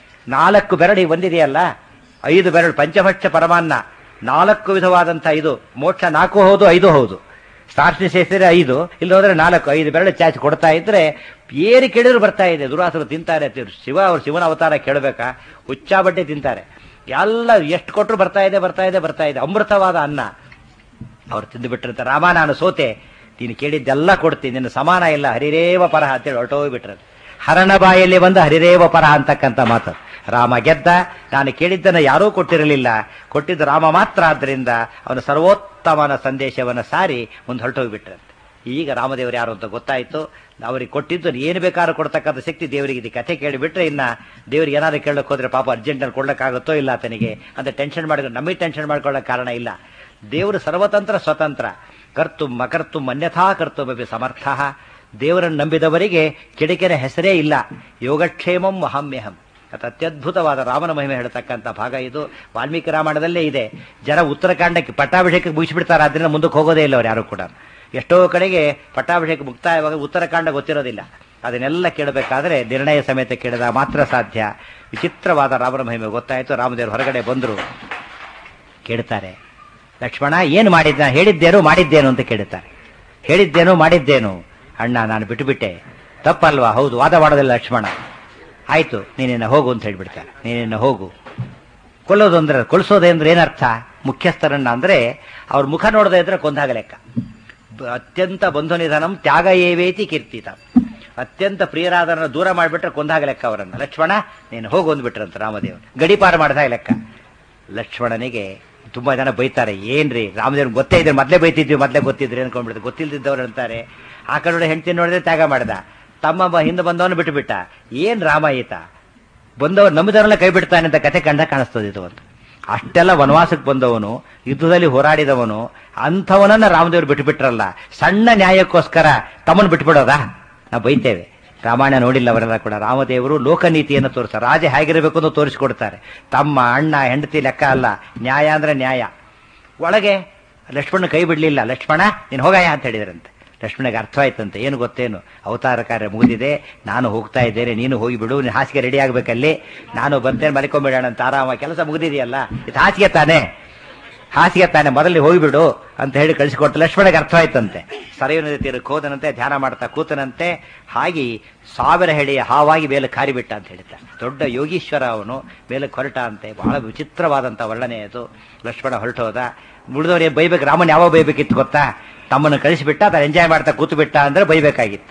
4 ಬೆರಳು ಬಂದಿದೆಯಲ್ಲ, 5 ಬೆರಳು ಪಂಚಭಕ್ಷ ಪರಮಾನ್ನ, 4 ವಿಧವಾದಂಥ ಇದು ಮೋಕ್ಷ. 4 ಹೌದು 5 ಹೌದು, ಸಾಕ್ಷಿ ಸೇರಿಸಿದ್ರೆ 5, ಇಲ್ಲಿ ಹೋದ್ರೆ 4, 5 ಬೆರಳು ಚಾಚಿ ಕೊಡ್ತಾ ಇದ್ರೆ ಏರಿ ಕೇಳಿದ್ರು ಬರ್ತಾ ಇದೆ. ದುರಾಸರು ತಿಂತಾರೆ. ಅವ್ರು ಶಿವನ ಅವತಾರ ಕೇಳಬೇಕಾ, ಹುಚ್ಚಾ ಬಟ್ಟೆ ತಿಂತಾರೆ. ಎಲ್ಲ ಎಷ್ಟು ಕೊಟ್ಟರು ಬರ್ತಾ ಇದೆ ಬರ್ತಾ ಇದೆ ಬರ್ತಾ ಇದೆ. ಅಮೃತವಾದ ಅನ್ನ ಅವ್ರು ತಿಂದು ಬಿಟ್ಟಿರ್ತಾರೆ. ರಾಮ ನಾನು ಸೋತೆ, ನೀನು ಕೇಳಿದ್ದೆಲ್ಲ ಕೊಡ್ತೀನಿ, ನಿನ್ನ ಸಮಾನ ಇಲ್ಲ, ಹರಿರೇವ ಪರಹ ಅಂತೇಳಿ ಹೊರಟೋಗ್ಬಿಟ್ರೆ. ಹರಣ ಬಾಯಲ್ಲಿ ಬಂದ ಹರಿರೇವ ಪರಹ ಅಂತಕ್ಕಂಥ ಮಾತು. ರಾಮ ಗೆದ್ದ, ನಾನು ಕೇಳಿದ್ದನ್ನು ಯಾರೂ ಕೊಟ್ಟಿರಲಿಲ್ಲ, ಕೊಟ್ಟಿದ್ದು ರಾಮ ಮಾತ್ರ. ಆದ್ದರಿಂದ ಅವನ ಸರ್ವೋತ್ತಮನ ಸಂದೇಶವನ್ನು ಸಾರಿ ಮುಂದೆ ಹೊರಟೋಗ್ಬಿಟ್ರಂತೆ. ಈಗ ರಾಮದೇವರು ಯಾರು ಅಂತ ಗೊತ್ತಾಯಿತು. ಅವ್ರಿಗೆ ಕೊಟ್ಟಿದ್ದು ಏನು ಬೇಕಾದ್ರೂ ಕೊಡ್ತಕ್ಕಂಥ ಶಕ್ತಿ ದೇವರಿಗೆ ಇದೆ. ಕಥೆ ಕೇಳಿಬಿಟ್ರೆ ಇನ್ನ ದೇವ್ರಿಗೆ ಏನಾದ್ರು ಕೇಳಕ್ಕೆ ಹೋದ್ರೆ ಪಾಪ ಅರ್ಜೆಂಟಲ್ಲಿ ಕೊಡ್ಲಿಕ್ಕಾಗುತ್ತೋ ಇಲ್ಲ ಆತನಿಗೆ ಅಂತ ಟೆನ್ಷನ್ ಮಾಡಿ ನಮಗೆ ಟೆನ್ಷನ್ ಮಾಡ್ಕೊಳ್ಳೋಕೆ ಕಾರಣ ಇಲ್ಲ. ದೇವರು ಸರ್ವತಂತ್ರ ಸ್ವತಂತ್ರ, ಕರ್ತು ಅಕರ್ತು ಅನ್ಯಥಾ ಕರ್ತವ್ಯ ಸಮರ್ಥ. ದೇವರನ್ನು ನಂಬಿದವರಿಗೆ ಕೆಡಕಿನ ಹೆಸರೇ ಇಲ್ಲ. ಯೋಗಕ್ಷೇಮಂ ವಹಾಮ್ಯಹಂ. ಅದು ಅತ್ಯದ್ಭುತವಾದ ರಾಮನ ಮಹಿಮೆ ಹೇಳ್ತಕ್ಕಂಥ ಭಾಗ ಇದು. ವಾಲ್ಮೀಕಿ ರಾಮಾಯಣದಲ್ಲೇ ಇದೆ. ಜನ ಉತ್ತರಾಖಂಡಕ್ಕೆ ಪಟ್ಟಾಭಿಷೇಕಕ್ಕೆ ಮುಗಿಸಿಬಿಡ್ತಾರೆ, ಅದರಿಂದ ಮುಂದಕ್ಕೆ ಹೋಗೋದೇ ಇಲ್ಲ ಅವ್ರು ಯಾರು ಕೂಡ. ಎಷ್ಟೋ ಕಡೆಗೆ ಪಟ್ಟಾಭಿಷೇಕ ಮುಕ್ತಾಯವಾಗ ಉತ್ತರಾಖಂಡ ಗೊತ್ತಿರೋದಿಲ್ಲ. ಅದನ್ನೆಲ್ಲ ಕೇಳಬೇಕಾದ್ರೆ ನಿರ್ಣಯ ಸಮೇತ ಕೇಳಿದ ಮಾತ್ರ ಸಾಧ್ಯ. ವಿಚಿತ್ರವಾದ ರಾಮನ ಮಹಿಮೆ ಗೊತ್ತಾಯಿತು. ರಾಮದೇವರು ಹೊರಗಡೆ ಬಂದರು, ಕೇಳ್ತಾರೆ, ಲಕ್ಷ್ಮಣ ಏನು ಮಾಡಿದ್ದ, ಹೇಳಿದ್ದೇನು ಮಾಡಿದ್ದೇನು ಅಂತ ಕೇಳುತ್ತಾರೆ. ಹೇಳಿದ್ದೇನು ಮಾಡಿದ್ದೇನು ಅಣ್ಣ, ನಾನು ಬಿಟ್ಟುಬಿಟ್ಟೆ, ತಪ್ಪಲ್ವಾ? ಹೌದು, ವಾದ ಮಾಡೋದಿಲ್ಲ ಲಕ್ಷ್ಮಣ. ಆಯ್ತು, ನೀನಿನ್ನ ಹೋಗು ಅಂತ ಹೇಳ್ಬಿಡ್ತಾರೆ. ನೀನಿನ್ನ ಹೋಗು. ಕೊಲ್ಲೋದು ಅಂದ್ರೆ, ಕೊಲ್ಸೋದೆ ಅಂದ್ರೆ ಏನರ್ಥ? ಮುಖ್ಯಸ್ಥರನ್ನ ಅಂದ್ರೆ ಅವ್ರ ಮುಖ ನೋಡದೆ ಇದ್ರೆ ಕೊಂದಾಗ ಲೆಕ್ಕ. ಅತ್ಯಂತ ಬಂಧು ನಿಧನಂ ತ್ಯಾಗ ಏವೇತಿ ಕೀರ್ತಿತ. ಅತ್ಯಂತ ಪ್ರಿಯರಾದರನ್ನ ದೂರ ಮಾಡಿಬಿಟ್ರೆ ಕೊಂದಾಗ ಲೆಕ್ಕ ಅವರನ್ನ. ಲಕ್ಷ್ಮಣ ನೀನು ಹೋಗು ಅಂದ್ಬಿಟ್ರಂತ ರಾಮದೇವರು. ಗಡಿಪಾರ ಮಾಡಿದಾಗ ಲೆಕ್ಕ. ಲಕ್ಷ್ಮಣನಿಗೆ ತುಂಬಾ ಜನ ಬೈತಾರೆ, ಏನ್ರಿ ರಾಮದೇವ್ರಿಗೆ ಗೊತ್ತೇ ಇದ್ರೆ ಮೊದಲೇ ಬೈತಿದ್ವಿ, ಮೊದಲೇ ಗೊತ್ತಿದ್ರಿ ಅನ್ಕೊಂಡ್ಬಿಡ್ತು. ಗೊತ್ತಿಲ್ದಿದ್ದವ್ರು ಅಂತಾರೆ, ಆ ಕಡೆ ಹೆಂಡತಿ ನೋಡಿದ್ರೆ ತ್ಯಾಗ ಮಾಡ್ದ, ತಮ್ಮ ಹಿಂದೆ ಬಂದವನು ಬಿಟ್ಟು ಬಿಟ್ಟ. ಏನ್ ರಾಮ ಈತ, ಬಂದವರು ನಂಬಿದವರೆಲ್ಲ ಕೈ ಬಿಡ್ತಾನೆ ಅಂತ ಕತೆ ಕಂಡ ಕಾಣಿಸ್ತದೆ ಇದು ಒಂದು. ಅಷ್ಟೆಲ್ಲ ವನವಾಸಕ್ಕೆ ಬಂದವನು, ಯುದ್ಧದಲ್ಲಿ ಹೋರಾಡಿದವನು, ಅಂಥವನನ್ನ ರಾಮದೇವರು ಬಿಟ್ಟುಬಿಟ್ರಲ್ಲ. ಸಣ್ಣ ನ್ಯಾಯಕ್ಕೋಸ್ಕರ ತಮ್ಮನ್ನು ಬಿಟ್ಬಿಡೋದಾ? ನಾವು ಬೈತೇವೆ. ರಾಮಾಯಣ ನೋಡಿಲ್ಲ ಅವರೆಲ್ಲ ಕೂಡ. ರಾಮದೇವರು ಲೋಕನೀತಿಯನ್ನು ತೋರಿಸ್ತಾರೆ. ರಾಜ ಹೇಗಿರಬೇಕು ಅಂತ ತೋರಿಸಿಕೊಡ್ತಾರೆ. ತಮ್ಮ ಅಣ್ಣ ಹೆಂಡತಿ ಲೆಕ್ಕ ಅಲ್ಲ, ನ್ಯಾಯ ಅಂದ್ರೆ ನ್ಯಾಯ. ಒಳಗೆ ಲಕ್ಷ್ಮಣ ಕೈ ಬಿಡಲಿಲ್ಲ. ಲಕ್ಷ್ಮಣ ನೀನು ಹೋಗಾಯ ಅಂತ ಹೇಳಿದ್ರಂತೆ. ಲಕ್ಷ್ಮಣಗೆ ಅರ್ಥವಾಯ್ತಂತೆ, ಏನು ಗೊತ್ತೇನು, ಅವತಾರ ಕಾರ್ಯ ಮುಗಿದಿದೆ, ನಾನು ಹೋಗ್ತಾ ಇದ್ದೇನೆ, ನೀನು ಹೋಗಿ ಬಿಡು, ನೀನು ಹಾಸಿಗೆ ರೆಡಿ ಆಗ್ಬೇಕಲ್ಲಿ, ನಾನು ಬರ್ತೇನೆ, ಮಲ್ಕೊಂಬಿಡೋಣ ಅಂತ ಆರಾಮ. ಕೆಲಸ ಮುಗಿದಿದೆಯಲ್ಲ, ಇದು ಹಾಸಿಗೆ ತಾನೆ, ಹಾಸಿಗೆ ತಾನೆ, ಮೊದಲೇ ಹೋಗಿಬಿಡು ಅಂತ ಹೇಳಿ ಕಳಿಸಿಕೊಟ್ಟು ಲಕ್ಷ್ಮಣಗೆ ಅರ್ಥವಾಯ್ತಂತೆ. ಸರಯೂ ನದಿ ತೀರಕ್ಕೆ ಹೋದನಂತೆ, ಧ್ಯಾನ ಮಾಡ್ತಾ ಕೂತನಂತೆ. ಹಾಗೆ 1000 ಹೆಡೆಯ ಹಾವಾಗಿ ಮೇಲೆ ಕಾರಿಬಿಟ್ಟ ಅಂತ ಹೇಳ್ತಾರೆ. ದೊಡ್ಡ ಯೋಗೀಶ್ವರ ಅವನು. ಮೇಲೆ ಹೊರಟ ಅಂತೆ. ಬಹಳ ವಿಚಿತ್ರವಾದಂಥ ವರ್ಣನೆ ಅದು. ಲಕ್ಷ್ಮಣ ಹೊರಟೋದ. ಉಳಿದವ್ರು ಬೈಬೇಕು, ರಾಮನ್ ಯಾವಾಗ ಬೈಬೇಕಿತ್ತು ಗೊತ್ತಾ? ತಮ್ಮನ್ನು ಕಳಿಸಿಬಿಟ್ಟ, ತಾನು ಎಂಜಾಯ್ ಮಾಡ್ತಾ ಕೂತು ಬಿಟ್ಟ ಅಂದ್ರೆ ಬೈಬೇಕಾಗಿತ್ತು.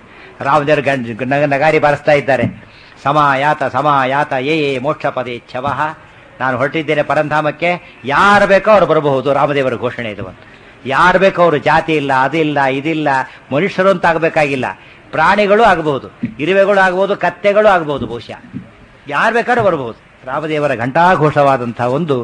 ರಾಮದೇವರು ನಗಾರಿ ಬಾರಿಸ್ತಾ ಇದ್ದಾರೆ. ಸಮಾಯಾತ ಸಮಾಯಾತ ಏ ಮೋಕ್ಷ ಪದೇ ಛವಃ. ನಾನು ಹೊರಟಿದ್ದೇನೆ ಪರಂಧಾಮಕ್ಕೆ, ಯಾರು ಬೇಕೋ ಅವ್ರು ಬರಬಹುದು. ರಾಮದೇವರ ಘೋಷಣೆ ಇದು. ಯಾರು ಬೇಕೋ ಅವರು, ಜಾತಿ ಇಲ್ಲ, ಅದಿಲ್ಲ, ಇದಿಲ್ಲ, ಮನುಷ್ಯರು ಅಂತ ಆಗಬೇಕಾಗಿಲ್ಲ, ಪ್ರಾಣಿಗಳು ಆಗಬಹುದು, ಇರುವೆಗಳು ಆಗಬಹುದು, ಕತ್ತೆಗಳು ಆಗಬಹುದು, ಬಹುಶಃ ಯಾರು ಬೇಕಾದ್ರೂ ಬರಬಹುದು. ರಾಮದೇವರ ಘಂಟಾಘೋಷವಾದಂತಹ ಒಂದು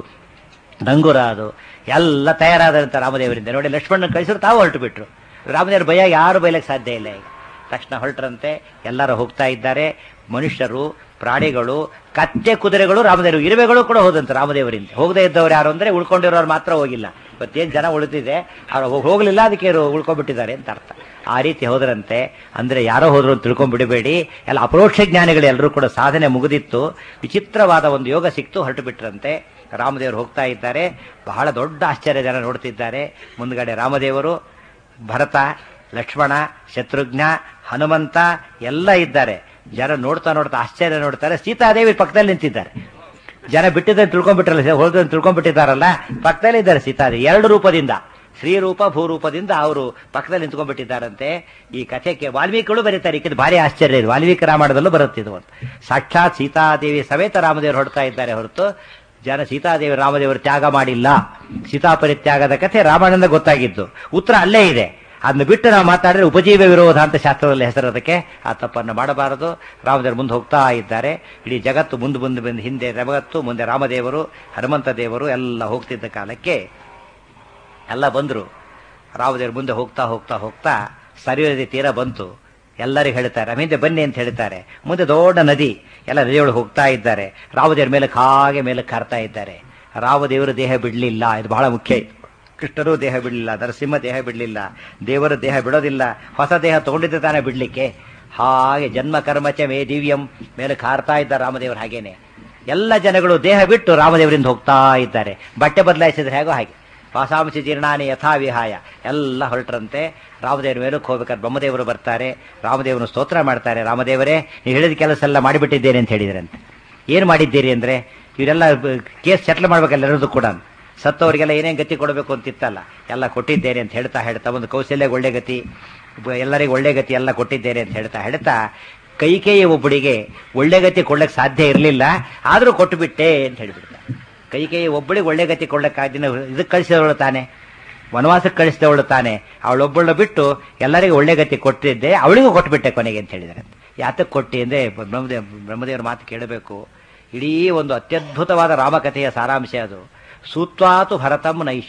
ಡಂಗುರ ಅದು. ಎಲ್ಲ ತಯಾರಾದಂಥ ರಾಮದೇವರಿಂದ ನೋಡಿ ಲಕ್ಷ್ಮಣನ ಕಳಿಸಿದ್ರು, ತಾವು ಹೊರಟು ಬಿಟ್ರು. ರಾಮದೇವರು ಭಯ ಯಾರು ಬೈಲಕ್ಕೆ ಸಾಧ್ಯ ಇಲ್ಲ. ಈಗ ತಕ್ಷಣ ಹೊರಟ್ರಂತೆ. ಎಲ್ಲರೂ ಹೋಗ್ತಾ ಇದ್ದಾರೆ. ಮನುಷ್ಯರು, ಪ್ರಾಣಿಗಳು, ಕತ್ತೆ, ಕುದುರೆಗಳು, ರಾಮದೇವರು, ಇರುವೆಗಳು ಕೂಡ ಹೋದಂತೆ ರಾಮದೇವರಿಂದ. ಹೋಗದೇ ಇದ್ದವ್ರು ಯಾರು ಅಂದ್ರೆ ಉಳ್ಕೊಂಡಿರೋರು ಮಾತ್ರ ಹೋಗಿಲ್ಲ. ಇವತ್ತೇನು ಜನ ಉಳಿದಿದೆ, ಅವ್ರು ಹೋಗಲಿಲ್ಲ, ಅದಕ್ಕೆ ಉಳ್ಕೊಂಡ್ಬಿಟ್ಟಿದ್ದಾರೆ ಅಂತ ಅರ್ಥ. ಆ ರೀತಿ ಹೋದ್ರಂತೆ. ಅಂದ್ರೆ ಯಾರೋ ಹೋದ್ರು ಅಂತ ತಿಳ್ಕೊಂಡ್ಬಿಡಬೇಡಿ. ಎಲ್ಲ ಅಪರೋಕ್ಷ ಜ್ಞಾನಿಗಳು ಎಲ್ಲರೂ ಕೂಡ ಸಾಧನೆ ಮುಗಿದಿತ್ತು. ವಿಚಿತ್ರವಾದ ಒಂದು ಯೋಗ ಸಿಕ್ತು, ಹೊರಟು ಬಿಟ್ರಂತೆ. ರಾಮದೇವರು ಹೋಗ್ತಾ ಇದ್ದಾರೆ. ಬಹಳ ದೊಡ್ಡ ಆಶ್ಚರ್ಯ ಜನ ನೋಡ್ತಿದ್ದಾರೆ. ಮುಂದ್ಗಡೆ ರಾಮದೇವರು, ಭರತ, ಲಕ್ಷ್ಮಣ, ಶತ್ರುಘ್ನ, ಹನುಮಂತ ಎಲ್ಲ ಇದ್ದಾರೆ. ಜನ ನೋಡ್ತಾ ನೋಡ್ತಾ ಆಶ್ಚರ್ಯ ನೋಡ್ತಾರೆ. ಸೀತಾದೇವಿ ಪಕ್ಕದಲ್ಲಿ ನಿಂತಿದ್ದಾರೆ. ಜನ ಬಿಟ್ಟಿದ್ದನ್ನು ತಿಳ್ಕೊಂಡ್ಬಿಟ್ರಲ್ಲ, ಹೋದನ್ನು ತಿಳ್ಕೊಂಡ್ಬಿಟ್ಟಿದ್ದಾರಲ್ಲ, ಪಕ್ಕದಲ್ಲಿ ಇದ್ದಾರೆ ಸೀತಾದೇವಿ. 2 ರೂಪದಿಂದ, ಶ್ರೀರೂಪ ಭೂರೂಪದಿಂದ ಅವರು ಪಕ್ಕದಲ್ಲಿ ನಿಂತ್ಕೊಂಡ್ಬಿಟ್ಟಿದ್ದಾರಂತೆ. ಈ ಕಥೆಗೆ ವಾಲ್ಮೀಕಿಗಳು ಬರೀತಾರೆ. ಇದಕ್ಕೆ ಭಾರಿ ಆಶ್ಚರ್ಯ ಇದೆ. ವಾಲ್ಮೀಕಿ ರಾಮಾಯಣದಲ್ಲೂ ಬರುತ್ತಿದ್ದು ಅಂತ. ಸಾಕ್ಷಾತ್ ಸೀತಾದೇವಿ ಸಮೇತ ರಾಮದೇವರು ಹೊರಡ್ತಾ ಇದ್ದಾರೆ ಹೊರತು ಜನ ಸೀತಾದೇವಿ ರಾಮದೇವರು ತ್ಯಾಗ ಮಾಡಿಲ್ಲ. ಸೀತಾಪರಿತ್ಯಾಗದ ಕಥೆ ರಾಮಾಯಣದಿಂದ ಗೊತ್ತಾಗಿದ್ದು. ಉತ್ತರ ಅಲ್ಲೇ ಇದೆ. ಅದನ್ನ ಬಿಟ್ಟು ನಾವು ಮಾತಾಡಿದ್ರೆ ಉಪಜೀವ ವಿರೋಧ ಅಂತ ಶಾಸ್ತ್ರದಲ್ಲಿ ಹೆಸರೋದಕ್ಕೆ. ಆ ತಪ್ಪನ್ನು ಮಾಡಬಾರದು. ರಾಮದೇವರು ಮುಂದೆ ಹೋಗ್ತಾ ಇದ್ದಾರೆ. ಇಡೀ ಜಗತ್ತು ಮುಂದೆ ಬಂದು ಹಿಂದೆ ಜಗತ್ತು, ಮುಂದೆ ರಾಮದೇವರು, ಹನುಮಂತ ದೇವರು ಎಲ್ಲ ಹೋಗ್ತಿದ್ದ ಕಾಲಕ್ಕೆ ಎಲ್ಲ ಬಂದರು. ರಾಮದೇವರು ಮುಂದೆ ಹೋಗ್ತಾ ಹೋಗ್ತಾ ಹೋಗ್ತಾ ಸರಿಯೂ ನದಿ ತೀರ ಬಂತು. ಎಲ್ಲರಿಗೂ ಹೇಳ್ತಾರೆ ಹಿಂದೆ ಬನ್ನಿ ಅಂತ ಹೇಳ್ತಾರೆ. ಮುಂದೆ ದೊಡ್ಡ ನದಿ, ಎಲ್ಲ ನದಿಯೊಳಗೆ ಹೋಗ್ತಾ ಇದ್ದಾರೆ. ರಾಮದೇವ್ರ ಮೇಲಕ್ಕೆ ಹಾರ್ತಾ ಇದ್ದಾರೆ. ರಾಮದೇವರು ದೇಹ ಬಿಡಲಿಲ್ಲ. ಇದು ಬಹಳ ಮುಖ್ಯ. ಕೃಷ್ಣರು ದೇಹ ಬಿಡಲಿಲ್ಲ, ನರಸಿಂಹ ದೇಹ ಬಿಡಲಿಲ್ಲ, ದೇವರ ದೇಹ ಬಿಡೋದಿಲ್ಲ. ಹೊಸ ದೇಹ ತಗೊಂಡಿದ್ದೆ ತಾನೇ ಬಿಡ್ಲಿಕ್ಕೆ. ಹಾಗೆ ಜನ್ಮ ಕರ್ಮಚ ಮೇ ದಿವ್ಯಂ ಮೇಲಕ್ಕೆ ಹಾರ್ತಾ ಇದ್ದಾರೆ ರಾಮದೇವರು. ಹಾಗೇನೆ ಎಲ್ಲ ಜನಗಳು ದೇಹ ಬಿಟ್ಟು ರಾಮದೇವರಿಂದ ಹೋಗ್ತಾ ಇದ್ದಾರೆ. ಬಟ್ಟೆ ಬದಲಾಯಿಸಿದ್ರೆ ಹೇಗೋ ಹಾಗೆ. ವಾಸಾಂಶ ಜೀರ್ಣಾನಿ ಯಥಾ ವಿಹಾಯ ಎಲ್ಲ ಹೊರಟ್ರಂತೆ. ರಾಮದೇವರ ಮೇಲಕ್ಕೆ ಹೋಗ್ಬೇಕಾದ್ರೆ ಬ್ರಹ್ಮದೇವರು ಬರ್ತಾರೆ. ರಾಮದೇವರನ್ನು ಸ್ತೋತ್ರ ಮಾಡ್ತಾರೆ. ರಾಮದೇವರೇ, ನೀವು ಹೇಳಿದ ಕೆಲಸ ಎಲ್ಲ ಮಾಡಿಬಿಟ್ಟಿದ್ದೇನೆ ಅಂತ ಹೇಳಿದ್ರಂತೆ. ಏನು ಮಾಡಿದ್ದೀರಿ ಅಂದರೆ, ಇವರೆಲ್ಲ ಕೇಸ್ ಸೆಟ್ಲ್ ಮಾಡ್ಬೇಕಲ್ಲ ಎಲ್ಲರದ್ದು ಕೂಡ. ಸತ್ತವರಿಗೆಲ್ಲ ಏನೇನು ಗತಿ ಕೊಡಬೇಕು ಅಂತಿತ್ತಲ್ಲ, ಎಲ್ಲ ಕೊಟ್ಟಿದ್ದೇನೆ ಅಂತ ಹೇಳ್ತಾ ಒಂದು ಕೌಶಲ್ಯಗೆ ಒಳ್ಳೆ ಗತಿ, ಎಲ್ಲರಿಗೂ ಒಳ್ಳೆ ಗತಿ ಎಲ್ಲ ಕೊಟ್ಟಿದ್ದೇನೆ ಅಂತ ಹೇಳ್ತಾ ಕೈಕೇಯಿ ಒಬ್ಬಳಿಗೆ ಒಳ್ಳೆ ಗತಿ ಕೊಡ್ಲಿಕ್ಕೆ ಸಾಧ್ಯ ಇರಲಿಲ್ಲ, ಆದರೂ ಕೊಟ್ಟುಬಿಟ್ಟೆ ಅಂತ ಹೇಳಿಬಿಡ್ತಾರೆ. ಕೈಕೇಯಿ ಒಬ್ಬಳಿಗೆ ಒಳ್ಳೆ ಗತಿ ಕೊಡ್ಲಿಕ್ಕಾಗ್ದಿನ ಇದಕ್ಕೆ ಕಳಿಸಿದವಳು ತಾನೆ, ವನವಾಸಕ್ಕೆ ಕಳಿಸಿದವಳು ತಾನೆ. ಅವಳೊಬ್ಬಳನ್ನ ಬಿಟ್ಟು ಎಲ್ಲರಿಗೂ ಒಳ್ಳೆ ಗತಿ ಕೊಟ್ಟಿದ್ದೆ, ಅವಳಿಗೂ ಕೊಟ್ಟುಬಿಟ್ಟೆ ಕೊನೆಗೆ ಅಂತ ಹೇಳಿದ್ದಾರೆ. ಯಾತಕ್ಕೆ ಕೊಟ್ಟಿ ಅಂದರೆ ಬ್ರಹ್ಮದೇವರ ಮಾತು ಕೇಳಬೇಕು. ಇಡೀ ಒಂದು ಅತ್ಯದ್ಭುತವಾದ ರಾಮಕಥೆಯ ಸಾರಾಂಶ ಅದು. ಸೂತ್ವಾತು ಭರತಂ ನೈಷ,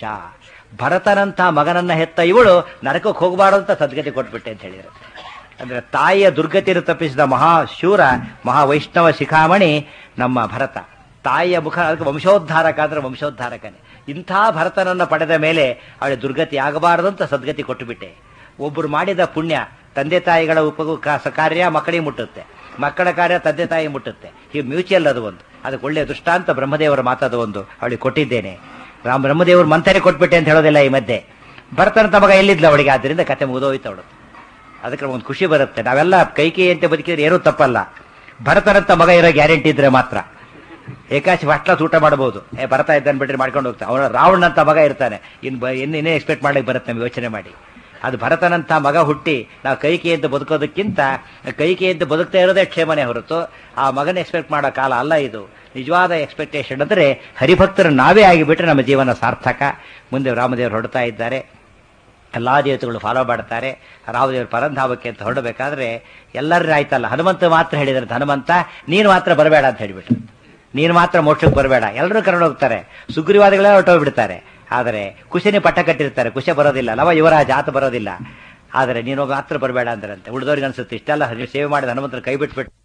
ಭರತನಂಥ ಮಗನನ್ನ ಹೆತ್ತ ಇವಳು ನರಕಕ್ಕೆ ಹೋಗಬಾರ್ದು ಅಂತ ಸದ್ಗತಿ ಕೊಟ್ಬಿಟ್ಟೆ ಅಂತ ಹೇಳಿದ್ರು. ಅಂದ್ರೆ ತಾಯಿಯ ದುರ್ಗತಿಯನ್ನು ತಪ್ಪಿಸಿದ ಮಹಾಶೂರ, ಮಹಾವೈಷ್ಣವ ಶಿಖಾಮಣಿ ನಮ್ಮ ಭರತ. ತಾಯಿಯ ಮುಖ ಅದಕ್ಕೆ ವಂಶೋದ್ಧಾರಕ ಅಂದ್ರೆ ವಂಶೋದ್ಧಾರಕನೇ. ಇಂಥ ಭರತನನ್ನ ಪಡೆದ ಮೇಲೆ ಅವಳ ದುರ್ಗತಿ ಆಗಬಾರದು ಅಂತ ಸದ್ಗತಿ ಕೊಟ್ಟುಬಿಟ್ಟೆ. ಒಬ್ಬರು ಮಾಡಿದ ಪುಣ್ಯ ತಂದೆ ತಾಯಿಗಳ ಕಾರ್ಯ ಮಕ್ಕಳಿಗೆ ಮುಟ್ಟುತ್ತೆ, ಮಕ್ಕಳ ಕಾರ್ಯ ತಂದೆ ತಾಯಿ ಮುಟ್ಟುತ್ತೆ. ಈ ಮ್ಯೂಚುವಲ್ ಅದು ಒಂದು. ಅದಕ್ಕೆ ಒಳ್ಳೆಯ ದೃಷ್ಟಾಂತ ಬ್ರಹ್ಮದೇವರ ಮಾತಾದ ಒಂದು ಅವಳಿಗೆ ಕೊಟ್ಟಿದ್ದೇನೆ. ಬ್ರಹ್ಮದೇವರು ಮಂಥನೆ ಕೊಟ್ಬಿಟ್ಟೆ ಅಂತ ಹೇಳೋದಿಲ್ಲ ಈ ಮಧ್ಯೆ. ಭರತನಂತ ಮಗ ಎಲ್ಲಿದ್ಲ ಅವಳಿಗೆ, ಆದ್ದರಿಂದ ಕತೆ ಮುಗಿದೋಯ್ತು ಅವಳು. ಅದಕ್ಕೆ ಒಂದು ಖುಷಿ ಬರುತ್ತೆ. ನಾವೆಲ್ಲ ಕೈಕೇಯಿ ಅಂತ ಬದುಕಿದ್ರೆ ಏನೂ ತಪ್ಪಲ್ಲ. ಭರತನಂತ ಮಗ ಇರೋ ಗ್ಯಾರಂಟಿ ಇದ್ರೆ ಮಾತ್ರ ಏಕಾಶಿ ಫಸ್ಟ್ ಊಟ ಮಾಡಬಹುದು. ಬರ್ತಾ ಇದ್ದಾನೆ ಬಿಟ್ರೆ ಮಾಡ್ಕೊಂಡು ಹೋಗ್ತಾನೆ. ಅವನ ರಾವಣನಂತ ಮಗ ಇರ್ತಾನೆ. ಇನ್ನೇ ಎಕ್ಸ್ಪೆಕ್ಟ್ ಮಾಡ್ಲಿಕ್ಕೆ ಬರುತ್ತೆ ನಮ್ಗೆ ಯೋಚನೆ ಮಾಡಿ. ಅದು ಭರತನಂತ ಮಗ ಹುಟ್ಟಿ ನಾವು ಕೈಕೇಯಿಯಿಂದ ಬದುಕೋದಕ್ಕಿಂತ ಕೈಕೇಯಿಯಿಂದ ಬದುಕ್ತಾ ಇರೋದೇ ಕ್ಷೇಮನೇ ಹೊರತು ಆ ಮಗನ ಎಕ್ಸ್ಪೆಕ್ಟ್ ಮಾಡೋ ಕಾಲ ಅಲ್ಲ ಇದು. ನಿಜವಾದ ಎಕ್ಸ್ಪೆಕ್ಟೇಷನ್ ಅಂದರೆ ಹರಿಭಕ್ತರು ನಾವೇ ಆಗಿಬಿಟ್ರೆ ನಮ್ಮ ಜೀವನ ಸಾರ್ಥಕ. ಮುಂದೆ ರಾಮದೇವರು ಹೊರಡ್ತಾ ಇದ್ದಾರೆ. ಎಲ್ಲಾ ದೇವತೆಗಳು ಫಾಲೋ ಮಾಡ್ತಾರೆ. ರಾಮದೇವರು ಪರಂಧಾಮಕ್ಕೆ ಅಂತ ಹೊರಡಬೇಕಾದ್ರೆ ಎಲ್ಲರೂ ಆಯ್ತಲ್ಲ, ಹನುಮಂತ ಮಾತ್ರ ಹೇಳಿದ್ರೆ, ಹನುಮಂತ ನೀನು ಮಾತ್ರ ಬರಬೇಡ ಅಂತ ಹೇಳಿಬಿಟ್ರು. ನೀನು ಮಾತ್ರ ಮೋಕ್ಷಕ್ಕೆ ಬರಬೇಡ. ಎಲ್ಲರೂ ಕರ್ಕೊಂಡು ಹೋಗ್ತಾರೆ. ಸುಗ್ರೀವಾದಿಗಳೆಲ್ಲ ಹೊರಟೋಗ್ಬಿಡ್ತಾರೆ. ಆದರೆ ಕುಶನಿ ಪಟ್ಟ ಕಟ್ಟಿರ್ತಾರೆ, ಕುಶ ಬರೋದಿಲ್ಲ, ಲವ ಯುವರಾಜ ಆತ ಬರೋದಿಲ್ಲ. ಆದರೆ ನೀನು ಮಾತ್ರ ಬರಬೇಡ ಅಂದ್ರಂತೆ. ಉಳಿದವ್ರಿಗೆ ಅನ್ಸುತ್ತೆ ಇಷ್ಟೆಲ್ಲ ಸೇವೆ ಮಾಡಿದ ಹನುಮಂತನ ಕೈ ಬಿಟ್ಬಿಟ್ಟು